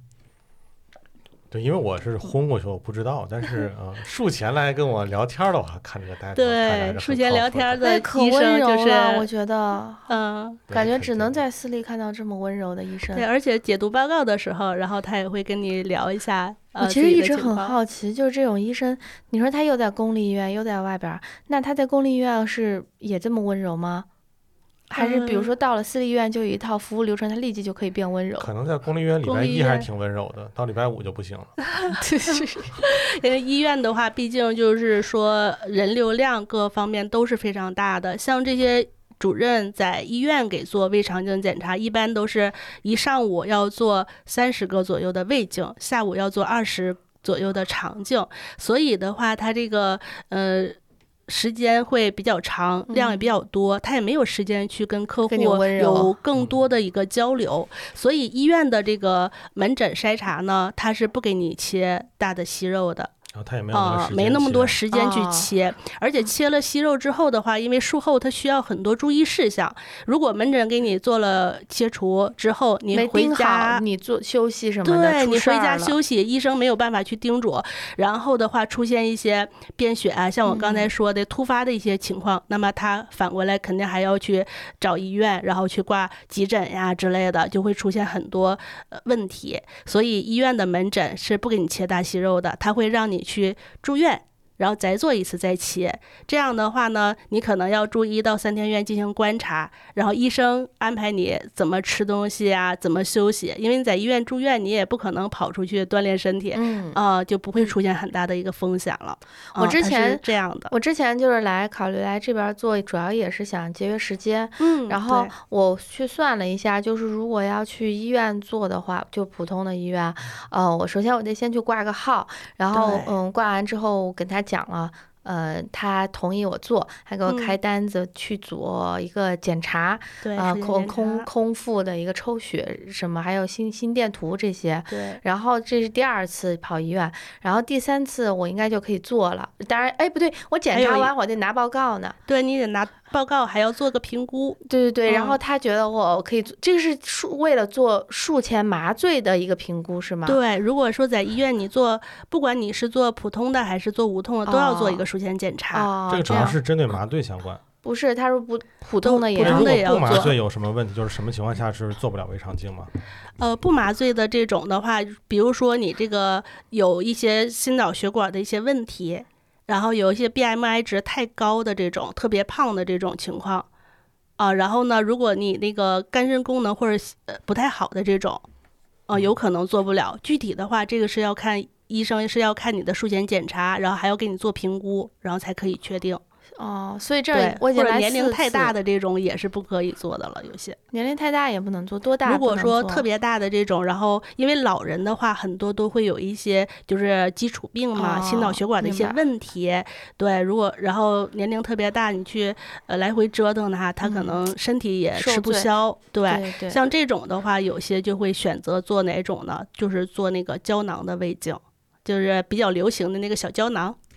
对，因为我是昏过去，我不知道。但是术前来跟我聊天的话，看这个大夫， 对，术前聊天的医生就是我觉得，感觉只能在私立看到这么温柔的医生。 对，而且解读报告的时候，然后他也会跟你聊一下。 我其实一直很好奇，就是这种医生，你说他又在公立医院，又在外边，那他在公立医院是也这么温柔吗？还是比如说到了私立医院就有一套服务流程，他立即就可以变温柔？ 可能在公立医院礼拜1还挺温柔的，到礼拜5就不行了。 因为医院的话，毕竟就是说人流量各方面都是非常大的，像这些主任在医院给做胃肠镜检查，一般都是一上午要做30个左右的胃镜，下午要做20左右的肠镜，所以的话他这个时间会比较长，量也比较多，他也没有时间去跟客户有更多的一个交流，所以医院的这个门诊筛查呢，他是不给你切大的息肉的。 他也没那么多时间去切，而且切了息肉之后的话，因为术后它需要很多注意事项。如果门诊给你做了切除之后，你回家你做休息什么的， 对，你回家休息，医生没有办法去叮嘱。然后的话出现一些便血啊，像我刚才说的突发的一些情况，那么他反过来肯定还要去找医院，然后去挂急诊呀之类的，就会出现很多问题。所以医院的门诊是不给你切大息肉的，他会让你去住院，然后再做一次再切。这样的话呢，你可能要住1到3天院进行观察，然后医生安排你怎么吃东西啊，怎么休息。因为你在医院住院，你也不可能跑出去锻炼身体，就不会出现很大的一个风险了。 我之前是这样的， 我之前就是考虑来这边做，主要也是想节约时间。然后我去算了一下，就是如果要去医院做的话，就普通的医院，我首先我得先去挂个号，然后挂完之后跟他讲了。他同意我做，还给我开单子去做一个检查，空腹的一个抽血什么，还有心电图这些。 对。 然后这是第2次跑医院，然后第3次我应该就可以做了。当然，不对，我检查完我得拿报告呢。 对，你得拿报告，还要做个评估。 对。然后他觉得我可以做，这个是为了做术前麻醉的一个评估是吗？ 对，如果说在医院你做，不管你是做普通的还是做无痛的，都要做一个术前检查。 这个主要是针对麻醉相关。 不是，他说普通的也要做。如果不麻醉有什么问题？就是什么情况下是做不了胃肠镜吗？ 不麻醉的这种的话，比如说你这个有一些心脑血管的一些问题，然后有一些 BMI 值太高的这种特别胖的这种情况然后呢，如果你那个肝肾功能或者不太好的这种有可能做不了。具体的话，这个是要看医生，是要看你的术前检查，然后还要给你做评估，然后才可以确定。 所以这我已经来4次。 或者年龄太大的这种也是不可以做的了，有些年龄太大也不能做，多大？ 如果说特别大的这种，然后因为老人的话，很多都会有一些就是基础病嘛，心脑血管的一些问题。对，如果然后年龄特别大，你去来回折腾他可能身体也吃不消。 对， 像这种的话，有些就会选择做哪种呢？就是做那个胶囊的胃镜，就是比较流行的那个小胶囊。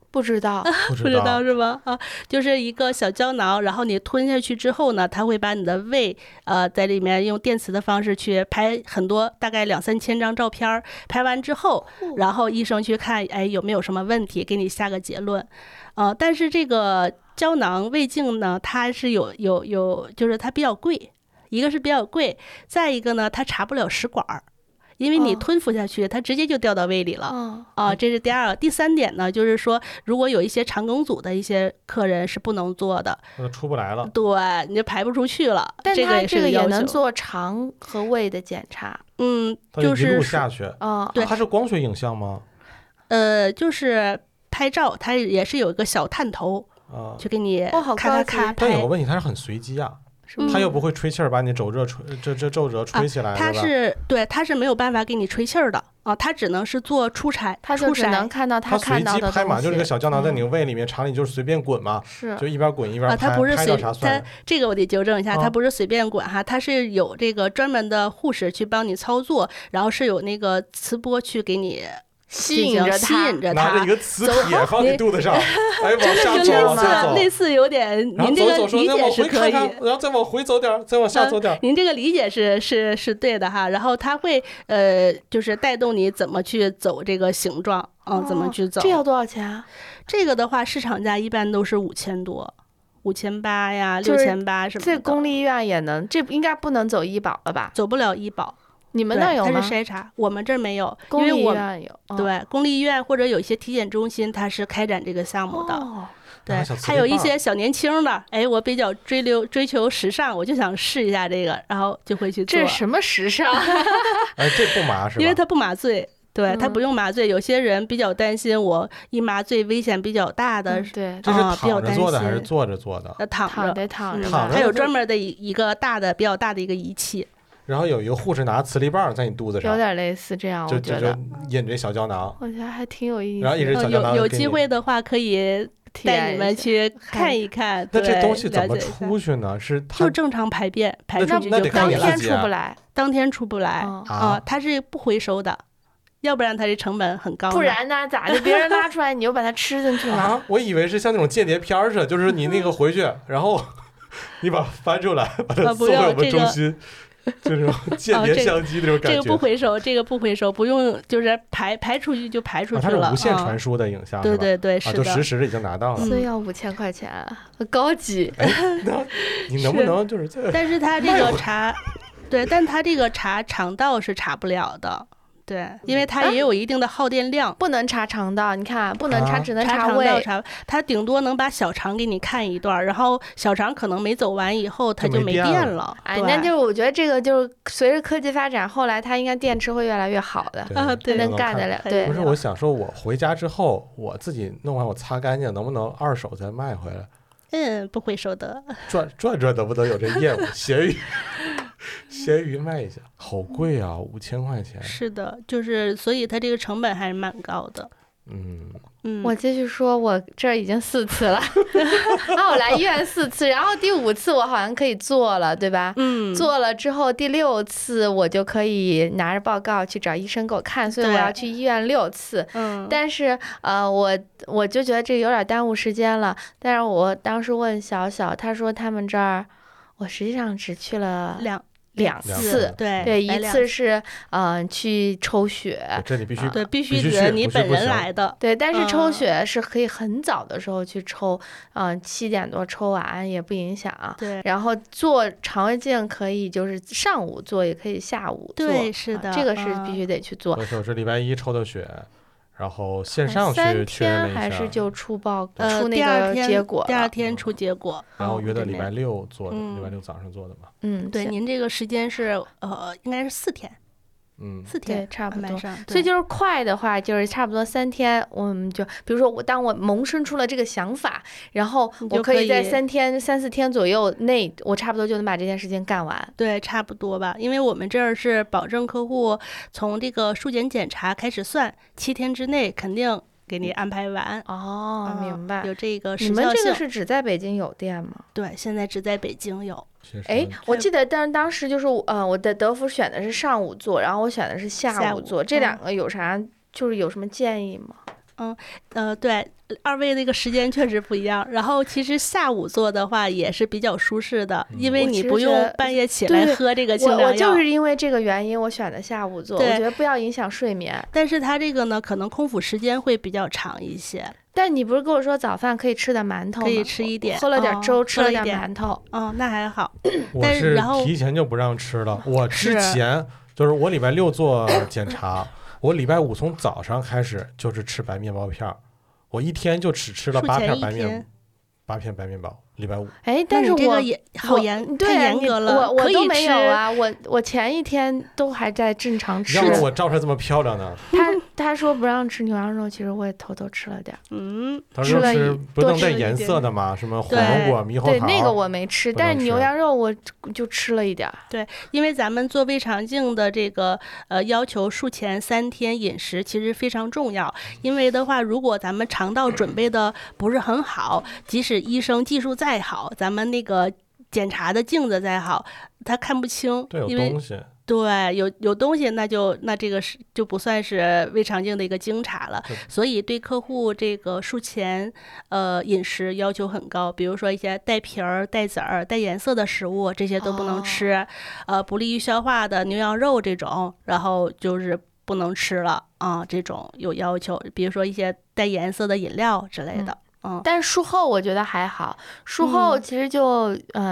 不知道， 不知道是吧？啊，就是一个小胶囊，然后你吞下去之后呢，它会把你的胃在里面用电磁的方式去拍很多，大概2-3千张照片，拍完之后，然后医生去看，哎，有没有什么问题，给你下个结论。但是这个胶囊胃镜呢，它是有，就是它比较贵，一个是比较贵，再一个呢，它插不了食管。因为你吞服下去，它直接就掉到胃里了。这是第二个。第三点呢，就是说，如果有一些肠梗阻的一些客人是不能做的， 出不来了。 对，你就排不出去了。 但他这个也能做肠和胃的检查。 就是一路下去。 对， 它是光学影像吗？ 就是拍照，它也是有一个小探头去给你咔拍。 但有个问题，它是很随机啊。他又不会吹气儿把你皱褶吹起来， 他是没有办法给你吹气儿的他只能是做出筛， 他就只能看到他看到的东西。 随机拍嘛，就是这个小胶囊在你胃里面肠里就是随便滚嘛，就一边滚一边拍。 他不是随便， 这个我得纠正一下，他不是随便滚哈，他是有这个专门的护士去帮你操作，然后是有那个磁波去给你。 吸引着他， 拿着一个磁铁放你肚子上，哎，往下走，往下走， 类似有点。您这个理解是可以， 然后再往回走点，再往下走点。 您这个理解是对的哈。然后他会就是带动你怎么去走这个形状怎么去走。 这要多少钱啊？ 这个的话，市场价一般都是5000多。5800呀，6800什么的。 这公立医院也能，这应该不能走医保了吧？ 走不了医保。 你们那有吗？ 它是筛查，我们这儿没有， 公立医院有。 对，公立医院或者有一些体检中心，它是开展这个项目的。对，还有一些小年轻的，哎，我比较追求时尚，我就想试一下这个，然后就会去做。 这是什么时尚？ 哎，这不麻是吧？ 因为它不麻醉。对，他不用麻醉，有些人比较担心，我一麻醉危险比较大的， 对， 这是躺着做的还是坐着做的？ 躺着， 躺着， 还有专门的一个比较大的一个仪器。 然后有一个护士拿磁力棒在你肚子上， 有点类似这样，我觉得引这小胶囊， 我觉得还挺有意思。 然后一直小胶囊， 有机会的话可以带你们去看一看。 那这东西怎么出去呢？是就正常排便，排出去就可以了。 当天出不来， 当天出不来它是不回收的。要不然它这成本很高。 不然呢？咋的？别人拉出来你就把它吃进去吗？ 我以为是像那种间谍片似的，就是你那个回去，然后你把它翻出来，把它送回我们中心。就是间谍相机那种感觉。 这个不回收，不用，就是排出去就排出去了。 它是无线传输的影像， 对，是的， 就实时的已经拿到了。 所以要5000块钱，高级。 那你能不能就是这？ 但是它这个查，对，但它这个查肠道是查不了的。对，因为它也有一定的耗电量， 不能查肠道。你看，不能查，只能查胃。 它顶多能把小肠给你看一段，然后小肠可能没走完以后，它就没电了。 哎，那就是我觉得这个就是随着科技发展，后来它应该电池会越来越好的， 对， 能干得了。对， 不是我想说，我回家之后我自己弄完，我擦干净，能不能二手再卖回来？ 不会收的。 转能不能有这业务？闲鱼卖一下，好贵啊，5000块钱。 是的，就是所以它这个成本还是蛮高的。 我继续说，我这已经4次了，我来医院4次，然后第5次我好像可以做了，对吧？做了之后第6次我就可以拿着报告去找医生给我看，所以我要去医院6次。但是我就觉得这有点耽误时间了。但是我当时问小小，他说他们这儿我实际上只去了2次，对，一次是去抽血， 这里必须得你本人来的， 对，但是抽血是可以很早的时候去抽，7点多抽完也不影响， 对， 然后做肠胃镜可以就是上午做，也可以下午做， 对，是的， 这个是必须得去做。 我是礼拜1抽的血。然后线上去确认一下， 还是就出那个结果， 第二天出结果， 然后约的礼拜6做的，礼拜6早上做的嘛。 对，您这个时间是应该是4天。4天对，差不多。所以就是快的话，就是差不多3天，我们就比如说当我萌生出了这个想法，然后我可以在3、4天左右内，我差不多就能把这件事情干完。 对，差不多吧，因为我们这儿是保证客户从这个术检检查开始算，7天之内肯定给你安排完。 明白。 有这个时效性。 你们这个是只在北京有店吗？ 对，现在只在北京有。 我记得当时就是我的德福选的是上午做，然后我选的是下午做，这2个有啥就是有什么建议吗？ 对，二位那个时间确实不一样。然后其实下午做的话也是比较舒适的，因为你不用半夜起来喝这个清凉药。 我就是因为这个原因，我选的下午做，我觉得不要影响睡眠。 但是它这个呢，可能空腹时间会比较长一些。 但你不是跟我说早饭可以吃点馒头吗？ 可以吃一点， 喝了点粥，吃了点馒头。 那还好。 我是提前就不让吃了。我之前就是我礼拜6做检查，我礼拜5从早上开始就是吃白面包片，我一天就只吃了8片白面包。礼拜5， 但是这个也好严，太严格了。 我都没有啊，我前一天都还在正常吃。 要不我照出来这么漂亮呢？ 他说不让吃牛羊肉，其实我也偷偷吃了点。 他说是不能带颜色的嘛，什么火龙果、猕猴桃。 对，那个我没吃，但是牛羊肉我就吃了一点。 对，因为咱们做胃肠镜的这个要求术前3天饮食其实非常重要，因为的话，如果咱们肠道准备的不是很好，即使医生技术再好，咱们那个检查的镜子再好，他看不清。 对，有东西。 对，有东西，那这个就不算是胃肠镜的一个经查了。所以对客户这个术前饮食要求很高，比如说一些带皮儿、带籽儿、带颜色的食物，这些都不能吃。不利于消化的牛羊肉这种，然后就是不能吃了啊。这种有要求，比如说一些带颜色的饮料之类的。 但是术后我觉得还好，术后其实就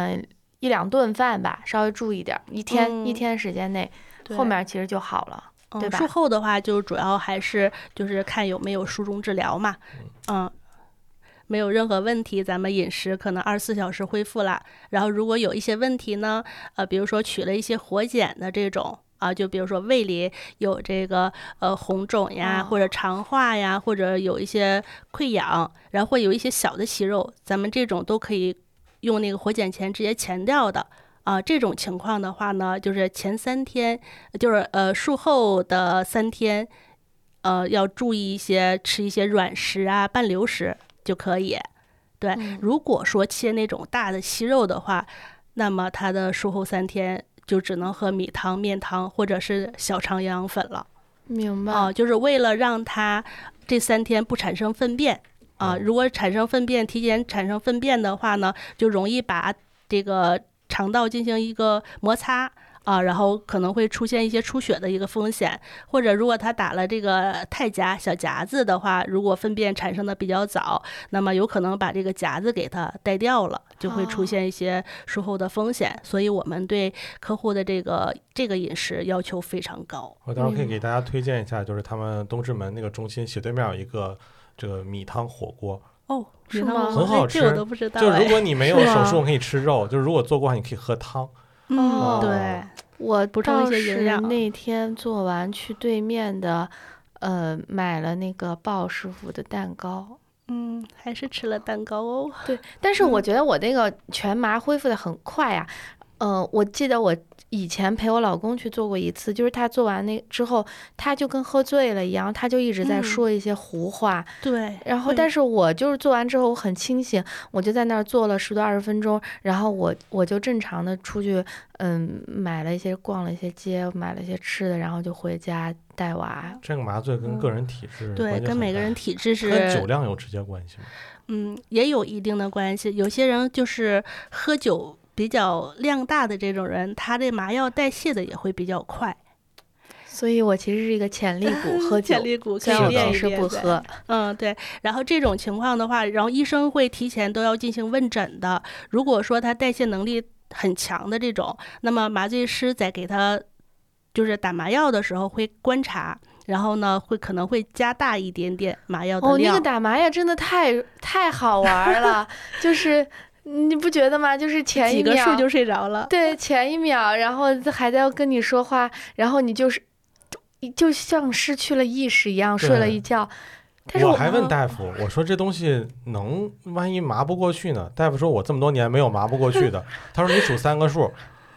1-2顿饭吧，稍微注意点，一天时间内，后面其实就好了，对吧？ 术后的话，就主要还是就是看有没有术中治疗嘛，没有任何问题，咱们饮食可能24小时恢复了。然后如果有一些问题呢，比如说取了一些活检的这种。就比如说胃里有这个红肿呀，或者肠化呀，或者有一些溃疡，然后会有一些小的息肉，咱们这种都可以用那个活检钳直接钳掉的。这种情况的话呢，就是前3天，就是术后的3天，要注意一些，吃一些软食啊、半流食就可以。对，如果说切那种大的息肉的话，那么它的术后3天。就只能喝米汤、面汤或者是小肠营养粉了。 明白。 就是为了让它这3天不产生粪便如果产生粪便，提前产生粪便的话呢，就容易把这个肠道进行一个摩擦然后可能会出现一些出血的一个风险，或者如果他打了这个泰夹小夹子的话，如果粪便产生的比较早，那么有可能把这个夹子给它带掉了，就会出现一些术后的风险。所以我们对客户的这个饮食要求非常高。 我待会儿可以给大家推荐一下，就是他们东直门那个中心斜对面有一个这个米汤火锅。 是吗？ 很好吃， 这我都不知道。 就如果你没有手术可以吃肉，就是如果做过的话你可以喝汤。 对， 我补充一些营养。 那天做完去对面的买了那个鲍师傅的蛋糕。 还是吃了蛋糕哦。 对，但是我觉得我那个全麻恢复的很快啊。我记得我以前陪我老公去做过一次，就是他做完那之后，他就跟喝醉了一样，他就一直在说一些胡话。 对。 然后，但是我就是做完之后我很清醒，我就在那儿坐了10多20分钟，然后我就正常的出去，逛了一些街，买了一些吃的，然后就回家带娃。 这个麻醉跟个人体质对，跟每个人体质是跟酒量有直接关系吗？ 也有一定的关系。有些人就是喝酒比较量大的这种人，他的麻药代谢的也会比较快。 所以我其实是一个潜力股，喝酒潜力股可以练是不喝。 对。然后这种情况的话，然后医生会提前都要进行问诊的。如果说他代谢能力很强的这种，那么麻醉师在给他就是打麻药的时候会观察，然后呢可能会加大一点点麻药的量。 那个打麻药真的太好玩了，就是你不觉得吗？就是前一秒几个数就睡着了。 对，前一秒然后还在跟你说话，然后你就像失去了意识一样睡了一觉。但是我还问大夫，我说这东西万一麻不过去呢？大夫说我这么多年没有麻不过去的。他说你数3个数，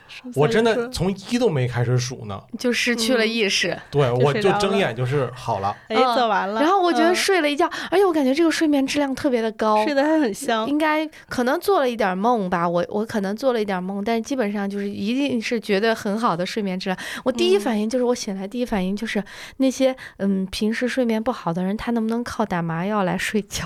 我真的从1都没开始数呢， 就失去了意识。 对，我就睁眼就是好了， 做完了。 然后我觉得睡了一觉，而且我感觉这个睡眠质量特别的高， 睡得还很香。 应该可能做了一点梦吧，我可能做了一点梦，但是基本上就是一定是觉得很好的睡眠质量。我第一反应就是我醒来第一反应就是那些平时睡眠不好的人，他能不能靠打麻药来睡觉？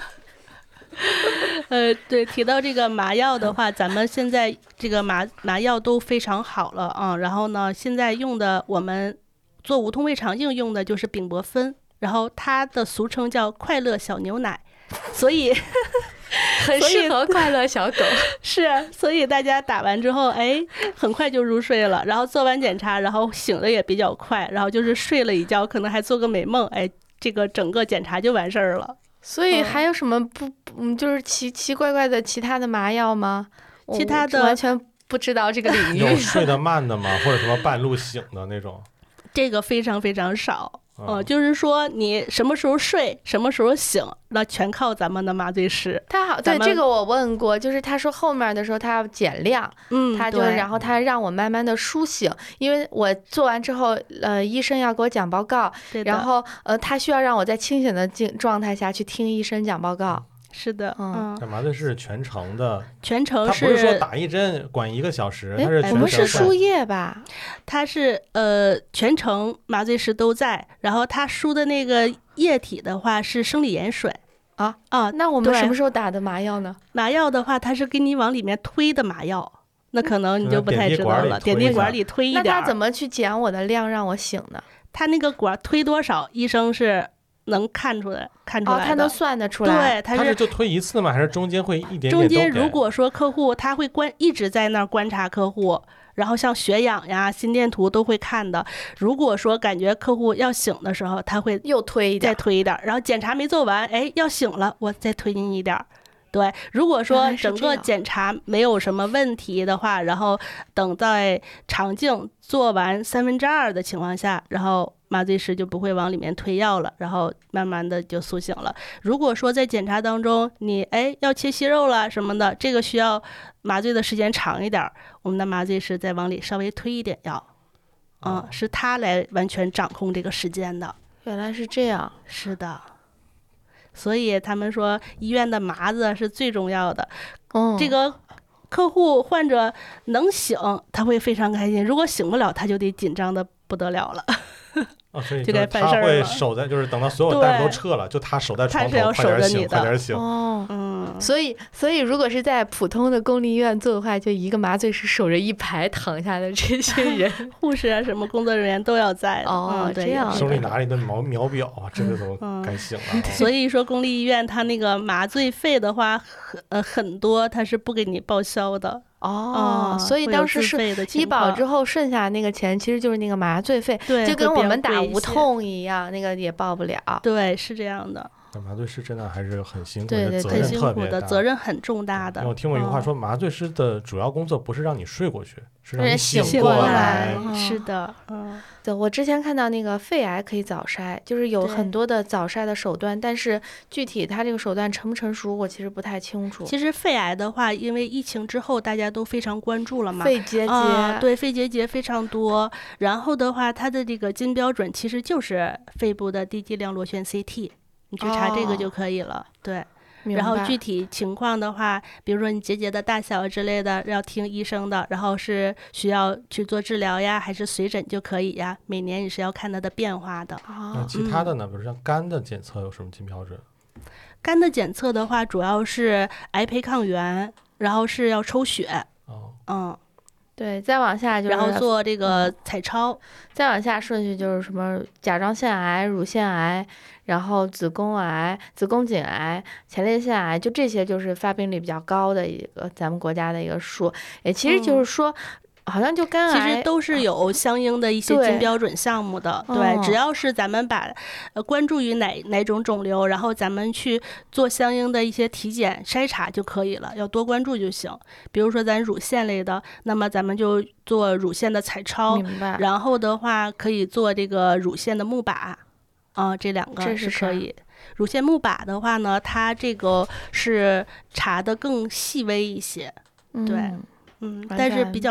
对，提到这个麻药的话，咱们现在这个麻药都非常好了啊。然后呢，现在用的我们做无痛胃肠镜用的就是丙泊酚，然后它的俗称叫快乐小牛奶，所以很适合快乐小狗。 是，所以大家打完之后，很快就入睡了，然后做完检查，然后醒的也比较快，然后就是睡了一觉，可能还做个美梦，这个整个检查就完事儿了。 所以还有什么就是奇奇怪怪的其他的麻药吗？ 其他的完全不知道这个领域。 有睡得慢的吗？或者什么半路醒的那种？ 这个非常非常少。就是说你什么时候睡，什么时候醒，那全靠咱们的麻醉师。 对这个我问过，就是他说后面的时候他要减量，他就然后他让我慢慢的苏醒，因为我做完之后，医生要给我讲报告，然后他需要让我在清醒的状态下去听医生讲报告。 是的， 这麻醉是全程的， 他不是说打一针管1个小时，它是全程。 我们是输液吧？ 它是全程麻醉师都在，然后他输的那个液体的话是生理盐水啊。那我们什么时候打的麻药呢？ 麻药的话，它是给你往里面推的麻药，那可能你就不太知道了。点滴管里推一点。 那他怎么去减我的量让我醒呢？ 他那个管推多少，医生是能看出来的。 他能算得出来。 对，他是就推一次吗？还是中间会一点点中间如果说客户他会一直在那儿观察客户，然后像血氧呀、心电图都会看的。如果说感觉客户要醒的时候，他会又推一点， 再推一点，然后检查没做完，要醒了，我再推进一点。对，如果说整个检查没有什么问题的话，然后等在肠镜做完2/3的情况下，然后麻醉师就不会往里面推药了，然后慢慢的就苏醒了。如果说在检查当中你要切息肉了什么的，这个需要麻醉的时间长一点，我们的麻醉师再往里稍微推一点药，是他来完全掌控这个时间的。 原来是这样。 是的。所以他们说医院的麻子是最重要的。这个客户患者能醒他会非常开心，如果醒不了他就得紧张的不得了了。 所以就该办事了。 他会守在，就是等到所有大夫都撤了，就他守在床头，快点醒，快点醒。 所以如果是在普通的公立医院做的话，就一个麻醉师守着一排躺下的这些人， 护士啊什么工作人员都要在。 这样。 手里拿着一顿秒表啊，这个怎么该醒了？ 所以说公立医院他那个麻醉费的话，很多他是不给你报销的。 所以当时是医保之后剩下那个钱其实就是那个麻醉费，就跟我们打无痛一样，那个也报不了。 对，是这样的。 麻醉师真的还是很辛苦的， 责任特别大， 责任很重大的。 我听过一句话说，麻醉师的主要工作不是让你睡过去，是让你醒过来。是的， 对，我之前看到那个肺癌可以早筛，就是有很多的早筛的手段，但是具体它这个手段成不成熟，我其实不太清楚。 其实肺癌的话，因为疫情之后大家都非常关注了嘛， 肺结节， 对，肺结节非常多。然后的话，它的这个金标准其实就是肺部的低剂量螺旋 CT。你去查这个就可以了。对，然后具体情况的话，比如说你结节的大小之类的要听医生的，然后是需要去做治疗呀，还是随诊就可以呀，每年你是要看它的变化的。 那其他的呢，比如像肝的检测有什么金标准？ 肝的检测的话，主要是癌胚抗原，然后是要抽血。 对，再往下就是然后做这个彩超， 再往下顺序就是什么甲状腺癌、乳腺癌，然后子宫癌、子宫颈癌、前列腺癌，就这些就是发病率比较高的一个咱们国家的一个数。也其实就是说，好像就肝癌其实都是有相应的一些金标准项目的。对，只要是咱们把关注于哪种肿瘤，然后咱们去做相应的一些体检筛查就可以了，要多关注就行。比如说咱乳腺类的，那么咱们就做乳腺的彩超，然后的话可以做这个乳腺的钼靶这两个是可以。乳腺钼靶的话呢，它这个是查的更细微一些。对，但是比较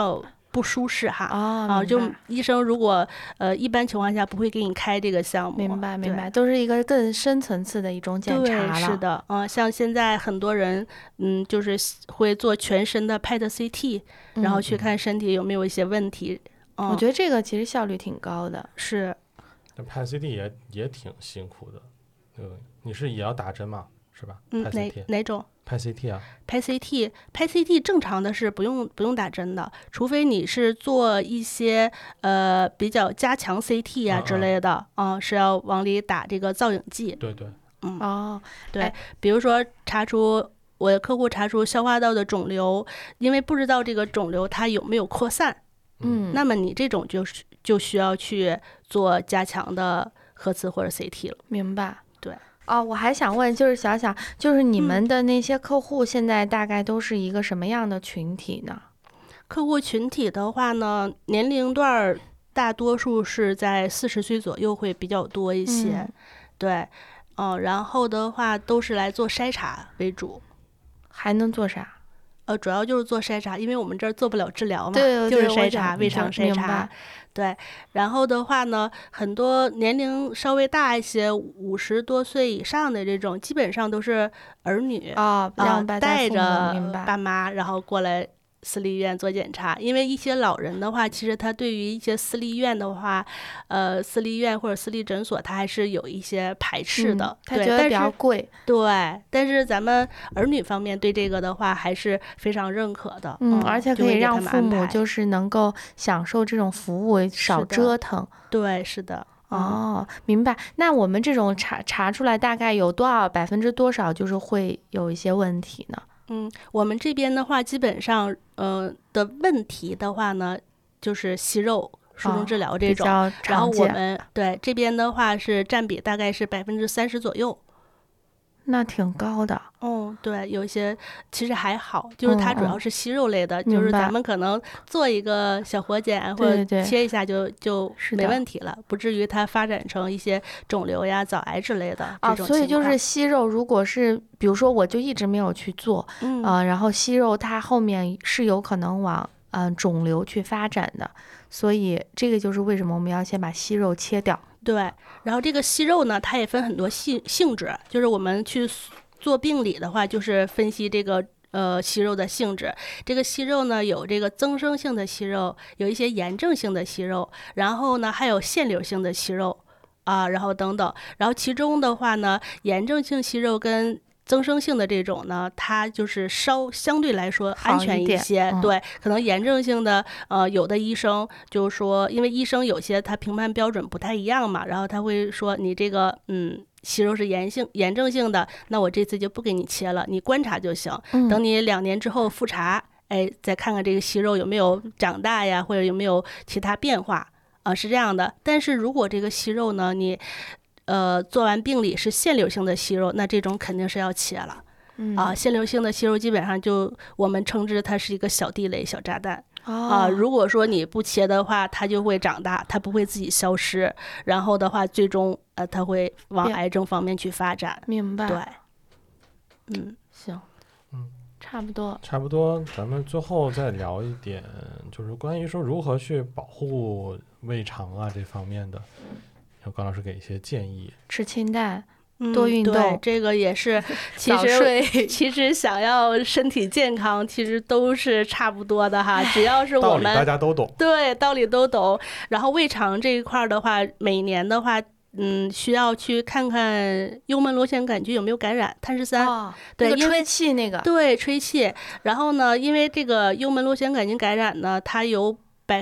不舒适哈。就医生如果一般情况下不会给你开这个项目。 明白，都是一个更深层次的一种检查了。 对，是的，像现在很多人就是会做全身的 PET CT，然后去看身体有没有一些问题。 我觉得这个其实效率挺高的。 是。 那 PET CT 也挺辛苦的。你是也要打针吗？是吧？ 哪种 PET CT 啊 ？PET CT 正常的是不用打针的，除非你是做一些比较加强 CT 啊之类的，是要往里打这个造影剂。 对， 对，比如说我的客户查出消化道的肿瘤，因为不知道这个肿瘤它有没有扩散，那么你这种就需要去做加强的核磁或者 CT 了。 明白。 对。 我还想问，就是小小，就是你们的那些客户现在大概都是一个什么样的群体呢？ 客户群体的话呢，年龄段大多数是在40岁左右会比较多一些。对，然后的话都是来做筛查为主。 还能做啥？ 主要就是做筛查，因为我们这儿做不了治疗嘛， 对， 就是筛查，胃肠筛查。对，然后的话呢，很多年龄稍微大一些50多岁以上的这种，基本上都是儿女带着爸妈，然后过来私立医院做检查。因为一些老人的话，其实他对于一些私立医院的话，私立医院或者私立诊所，他还是有一些排斥的， 他觉得比较贵。 对，但是咱们儿女方面对这个的话还是非常认可的。 而且可以让父母就是能够享受这种服务，少折腾。 对，是的。 明白。那我们这种查出来大概有%多少就是会有一些问题呢？ 我们这边的话，基本上的问题的话呢，就是息肉、输中治疗这种。然后我们对这边的话是占比大概是30%左右。 那挺高的。 对，有些其实还好，就是它主要是息肉类的，就是咱们可能做一个小活检或者切一下就没问题了，不至于它发展成一些肿瘤呀、早癌之类的这种情况。 所以就是息肉，如果是比如说我就一直没有去做，然后息肉它后面是有可能往肿瘤去发展的，所以这个就是为什么我们要先把息肉切掉。 对，然后这个息肉呢，它也分很多性质，就是我们去做病理的话，就是分析这个息肉的性质。这个息肉呢，有这个增生性的息肉，有一些炎症性的息肉，然后呢还有腺瘤性的息肉然后等等。然后其中的话呢，炎症性息肉跟增生性的这种呢，它就是相对来说安全一些。对，可能炎症性的有的医生就是说，因为医生有些他评判标准不太一样嘛，然后他会说你这个息肉是炎症性的，那我这次就不给你切了，你观察就行，等你2年之后复查，再看看这个息肉有没有长大呀，或者有没有其他变化是这样的。但是如果这个息肉呢，你做完病理是腺瘤性的息肉，那这种肯定是要切了。腺瘤性的息肉基本上就我们称之它是一个小地雷、小炸弹。如果说你不切的话，它就会长大，它不会自己消失，然后的话最终它会往癌症方面去发展。 明白。 对。 行。差不多， 咱们最后再聊一点，就是关于说如何去保护胃肠这方面的。有高老师给一些建议。 吃清淡，多运动， 对，这个也是。其实想要身体健康，其实都是差不多的哈。只要是我们道理大家都懂， 对，道理都懂。然后胃肠这一块的话，每年的话，需要去看看幽门螺旋杆菌有没有感染碳十三。对， 那个吹气那个。 对，吹气。然后呢，因为这个幽门螺旋杆菌感染呢，它有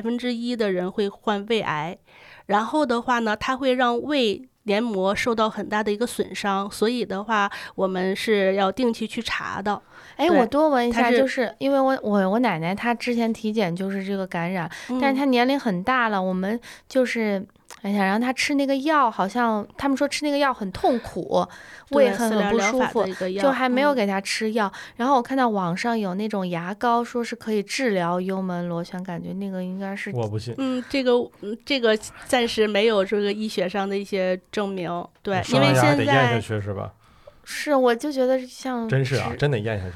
1%的人会患胃癌。然后的话呢，它会让胃黏膜受到很大的一个损伤，所以的话，我们是要定期去查的。 我多问一下，就是因为我奶奶她之前体检就是这个感染，但是她年龄很大了，我们就是想让她吃那个药，好像他们说吃那个药很痛苦，胃很不舒服，就还没有给她吃药。然后我看到网上有那种牙膏，说是可以治疗幽门螺旋杆菌，那个应该是我不信。 这个暂时没有这个医学上的一些证明。对，因为现在得咽下去是吧？ 是，我就觉得像真是真得咽下去。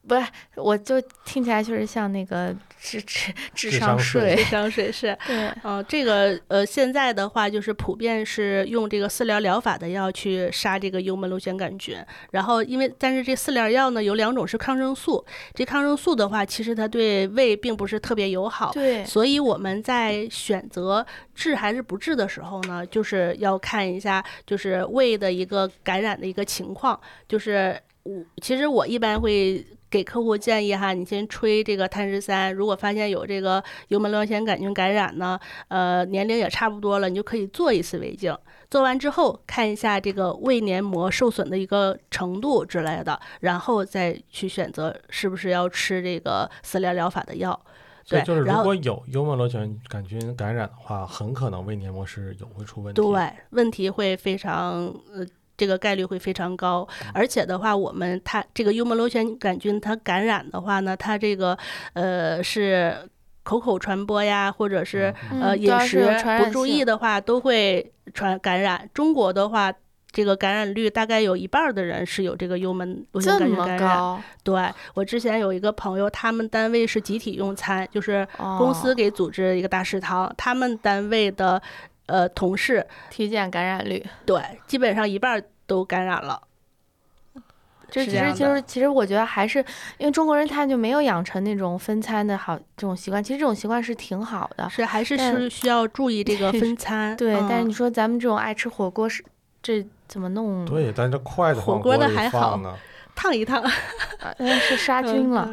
不是，我就听起来确实像那个智商税， 智商税是对， 这个现在的话就是普遍是用这个饲料疗法的药去杀这个幽门螺旋杆菌，然后但是这饲料药呢有2种是抗生素，这抗生素的话其实它对胃并不是特别友好， 对， 所以我们在选择治还是不治的时候呢，就是要看一下就是胃的一个感染的一个情况，就是其实我一般会给客户建议哈，你先吹这个碳13，如果发现有这个幽门螺旋杆菌感染呢，年龄也差不多了，你就可以做一次胃镜，做完之后看一下这个胃黏膜受损的一个程度之类的，然后再去选择是不是要吃这个饲料疗法的药。 所以就是如果有幽门螺旋杆菌感染的话，很可能胃黏膜是会出问题。 对，问题会非常这个概率会非常高，而且的话，它这个幽门螺旋杆菌它感染的话呢，它这个是口传播呀，或者是饮食不注意的话都会感染。中国的话，这个感染率大概有1半的人是有这个幽门螺旋杆菌感染。对，我之前有一个朋友，他们单位是集体用餐，就是公司给组织一个大食堂，他们单位的同事体检感染率， 对，基本上1半都感染了。 其实我觉得还是因为中国人他就没有养成那种分餐的好这种习惯，其实这种习惯是挺好的， 还是需要注意这个分餐。 对，但是你说咱们这种爱吃火锅这怎么弄？ 对，但这筷子火锅的还好呢， 烫一烫， 是杀菌了。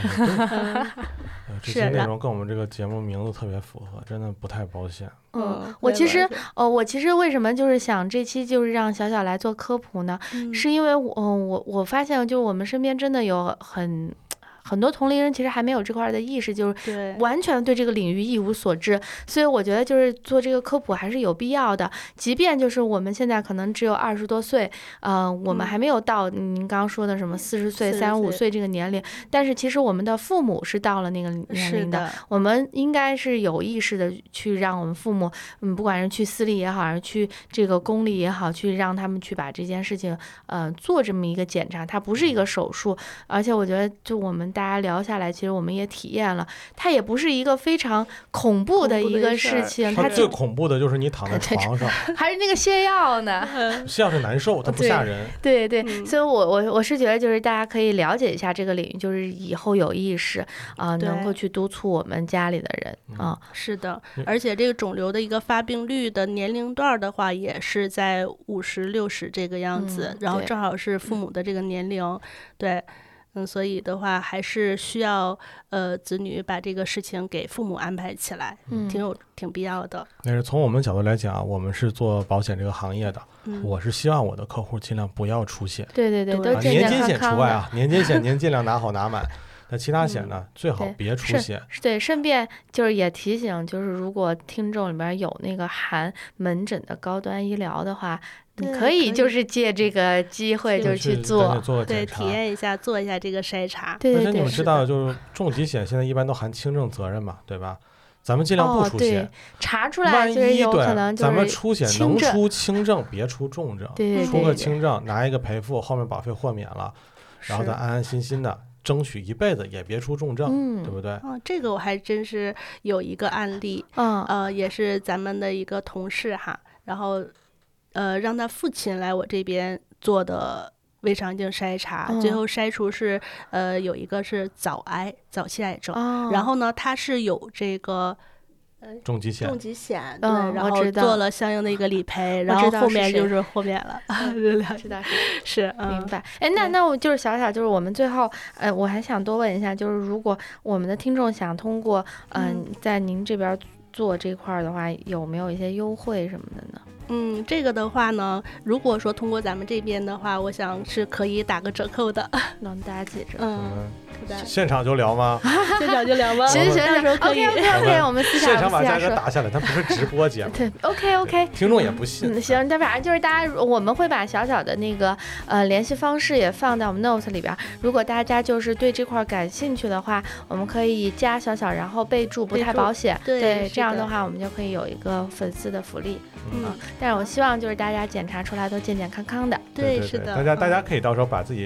这些内容跟我们这个节目名字特别符合，真的不太保险。 我其实为什么就是想这期就是让小小来做科普呢？是因为我发现就我们身边真的有很多同龄人其实还没有这块的意识，就是完全对这个领域一无所知，所以我觉得就是做这个科普还是有必要的。即便就是我们现在可能只有20多岁，我们还没有到您刚刚说的什么40岁、35岁这个年龄，但是其实我们的父母是到了那个年龄的，我们应该是有意识的去让我们父母，不管是去私立也好，还是去这个公立也好，去让他们去把这件事情做这么一个检查，它不是一个手术，而且我觉得就我们大家聊下来，其实我们也体验了，它也不是一个非常恐怖的一个事情。 它最恐怖的就是你躺在床上， 还是那个泻药呢。 泻药是难受，它不吓人。 对，所以我是觉得就是大家可以了解一下这个领域，就是以后有意识能够去督促我们家里的人啊。 是的，而且这个肿瘤的一个发病率的年龄段的话，也是在50、60这个样子，然后正好是父母的这个年龄，对。所以的话还是需要子女把这个事情给父母安排起来，挺必要的。 但是从我们角度来讲，我们是做保险这个行业的，我是希望我的客户尽量不要出险。 对，都健健康康的。 年金险除外啊，年金险您尽量拿好拿满。那其他险呢，最好别出险。 对，顺便就是也提醒，就是如果听众里边有那个含门诊的高端医疗的话，你可以就是借这个机会就去做， 对，体验一下，做一下这个筛查。 对， 而且你们知道，就是重疾险现在一般都含轻症责任嘛，对吧？咱们尽量不出险， 查出来就是有可能就是咱们出险能出轻症，别出重症。 对， 出个轻症拿一个赔付，后面保费豁免了，然后咱安安心心的。争取一辈子也别出重症，对不对？ 这个我还真是有一个案例，也是咱们的一个同事哈，然后让他父亲来我这边做的胃肠镜筛查，最后筛出是有一个是早期癌症，然后呢他是有这个重疾险， 对，然后做了相应的一个理赔，然后后面就是豁免了。 知道是明白。那我就是小就是我们最后我还想多问一下，就是如果我们的听众想通过在您这边做这块的话，有没有一些优惠什么的呢？ 这个的话呢，如果说通过咱们这边的话，我想是可以打个折扣的， 能打几折？ 现场就聊吗？ 现场就聊吗？ 行，到时候可以。OK， 我们现场把价格打下来，它不是直播节目。 对 ，OK， 听众也不信。 行，但反正就是大家，我们会把小的那个联系方式也放在我们 notes 里边。如果大家就是对这块感兴趣的话，我们可以加小，然后备注不太保险。对，这样的话我们就可以有一个粉丝的福利。但是我希望就是大家检查出来都健健康康的。 对，是的。 大家可以到时候把自己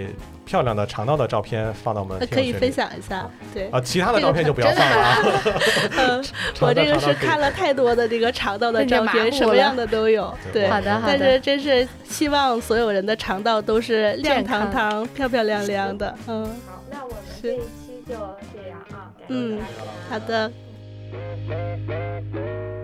漂亮的肠道的照片放到我们可以分享一下。对其他的照片就不要放了啊。 我这个是看了太多的这个肠道的照片，什么样的都有。对， 好的。 但是真是希望所有人的肠道都是亮堂堂、漂漂亮亮的。 好，那我们这一期就这样啊。 好的。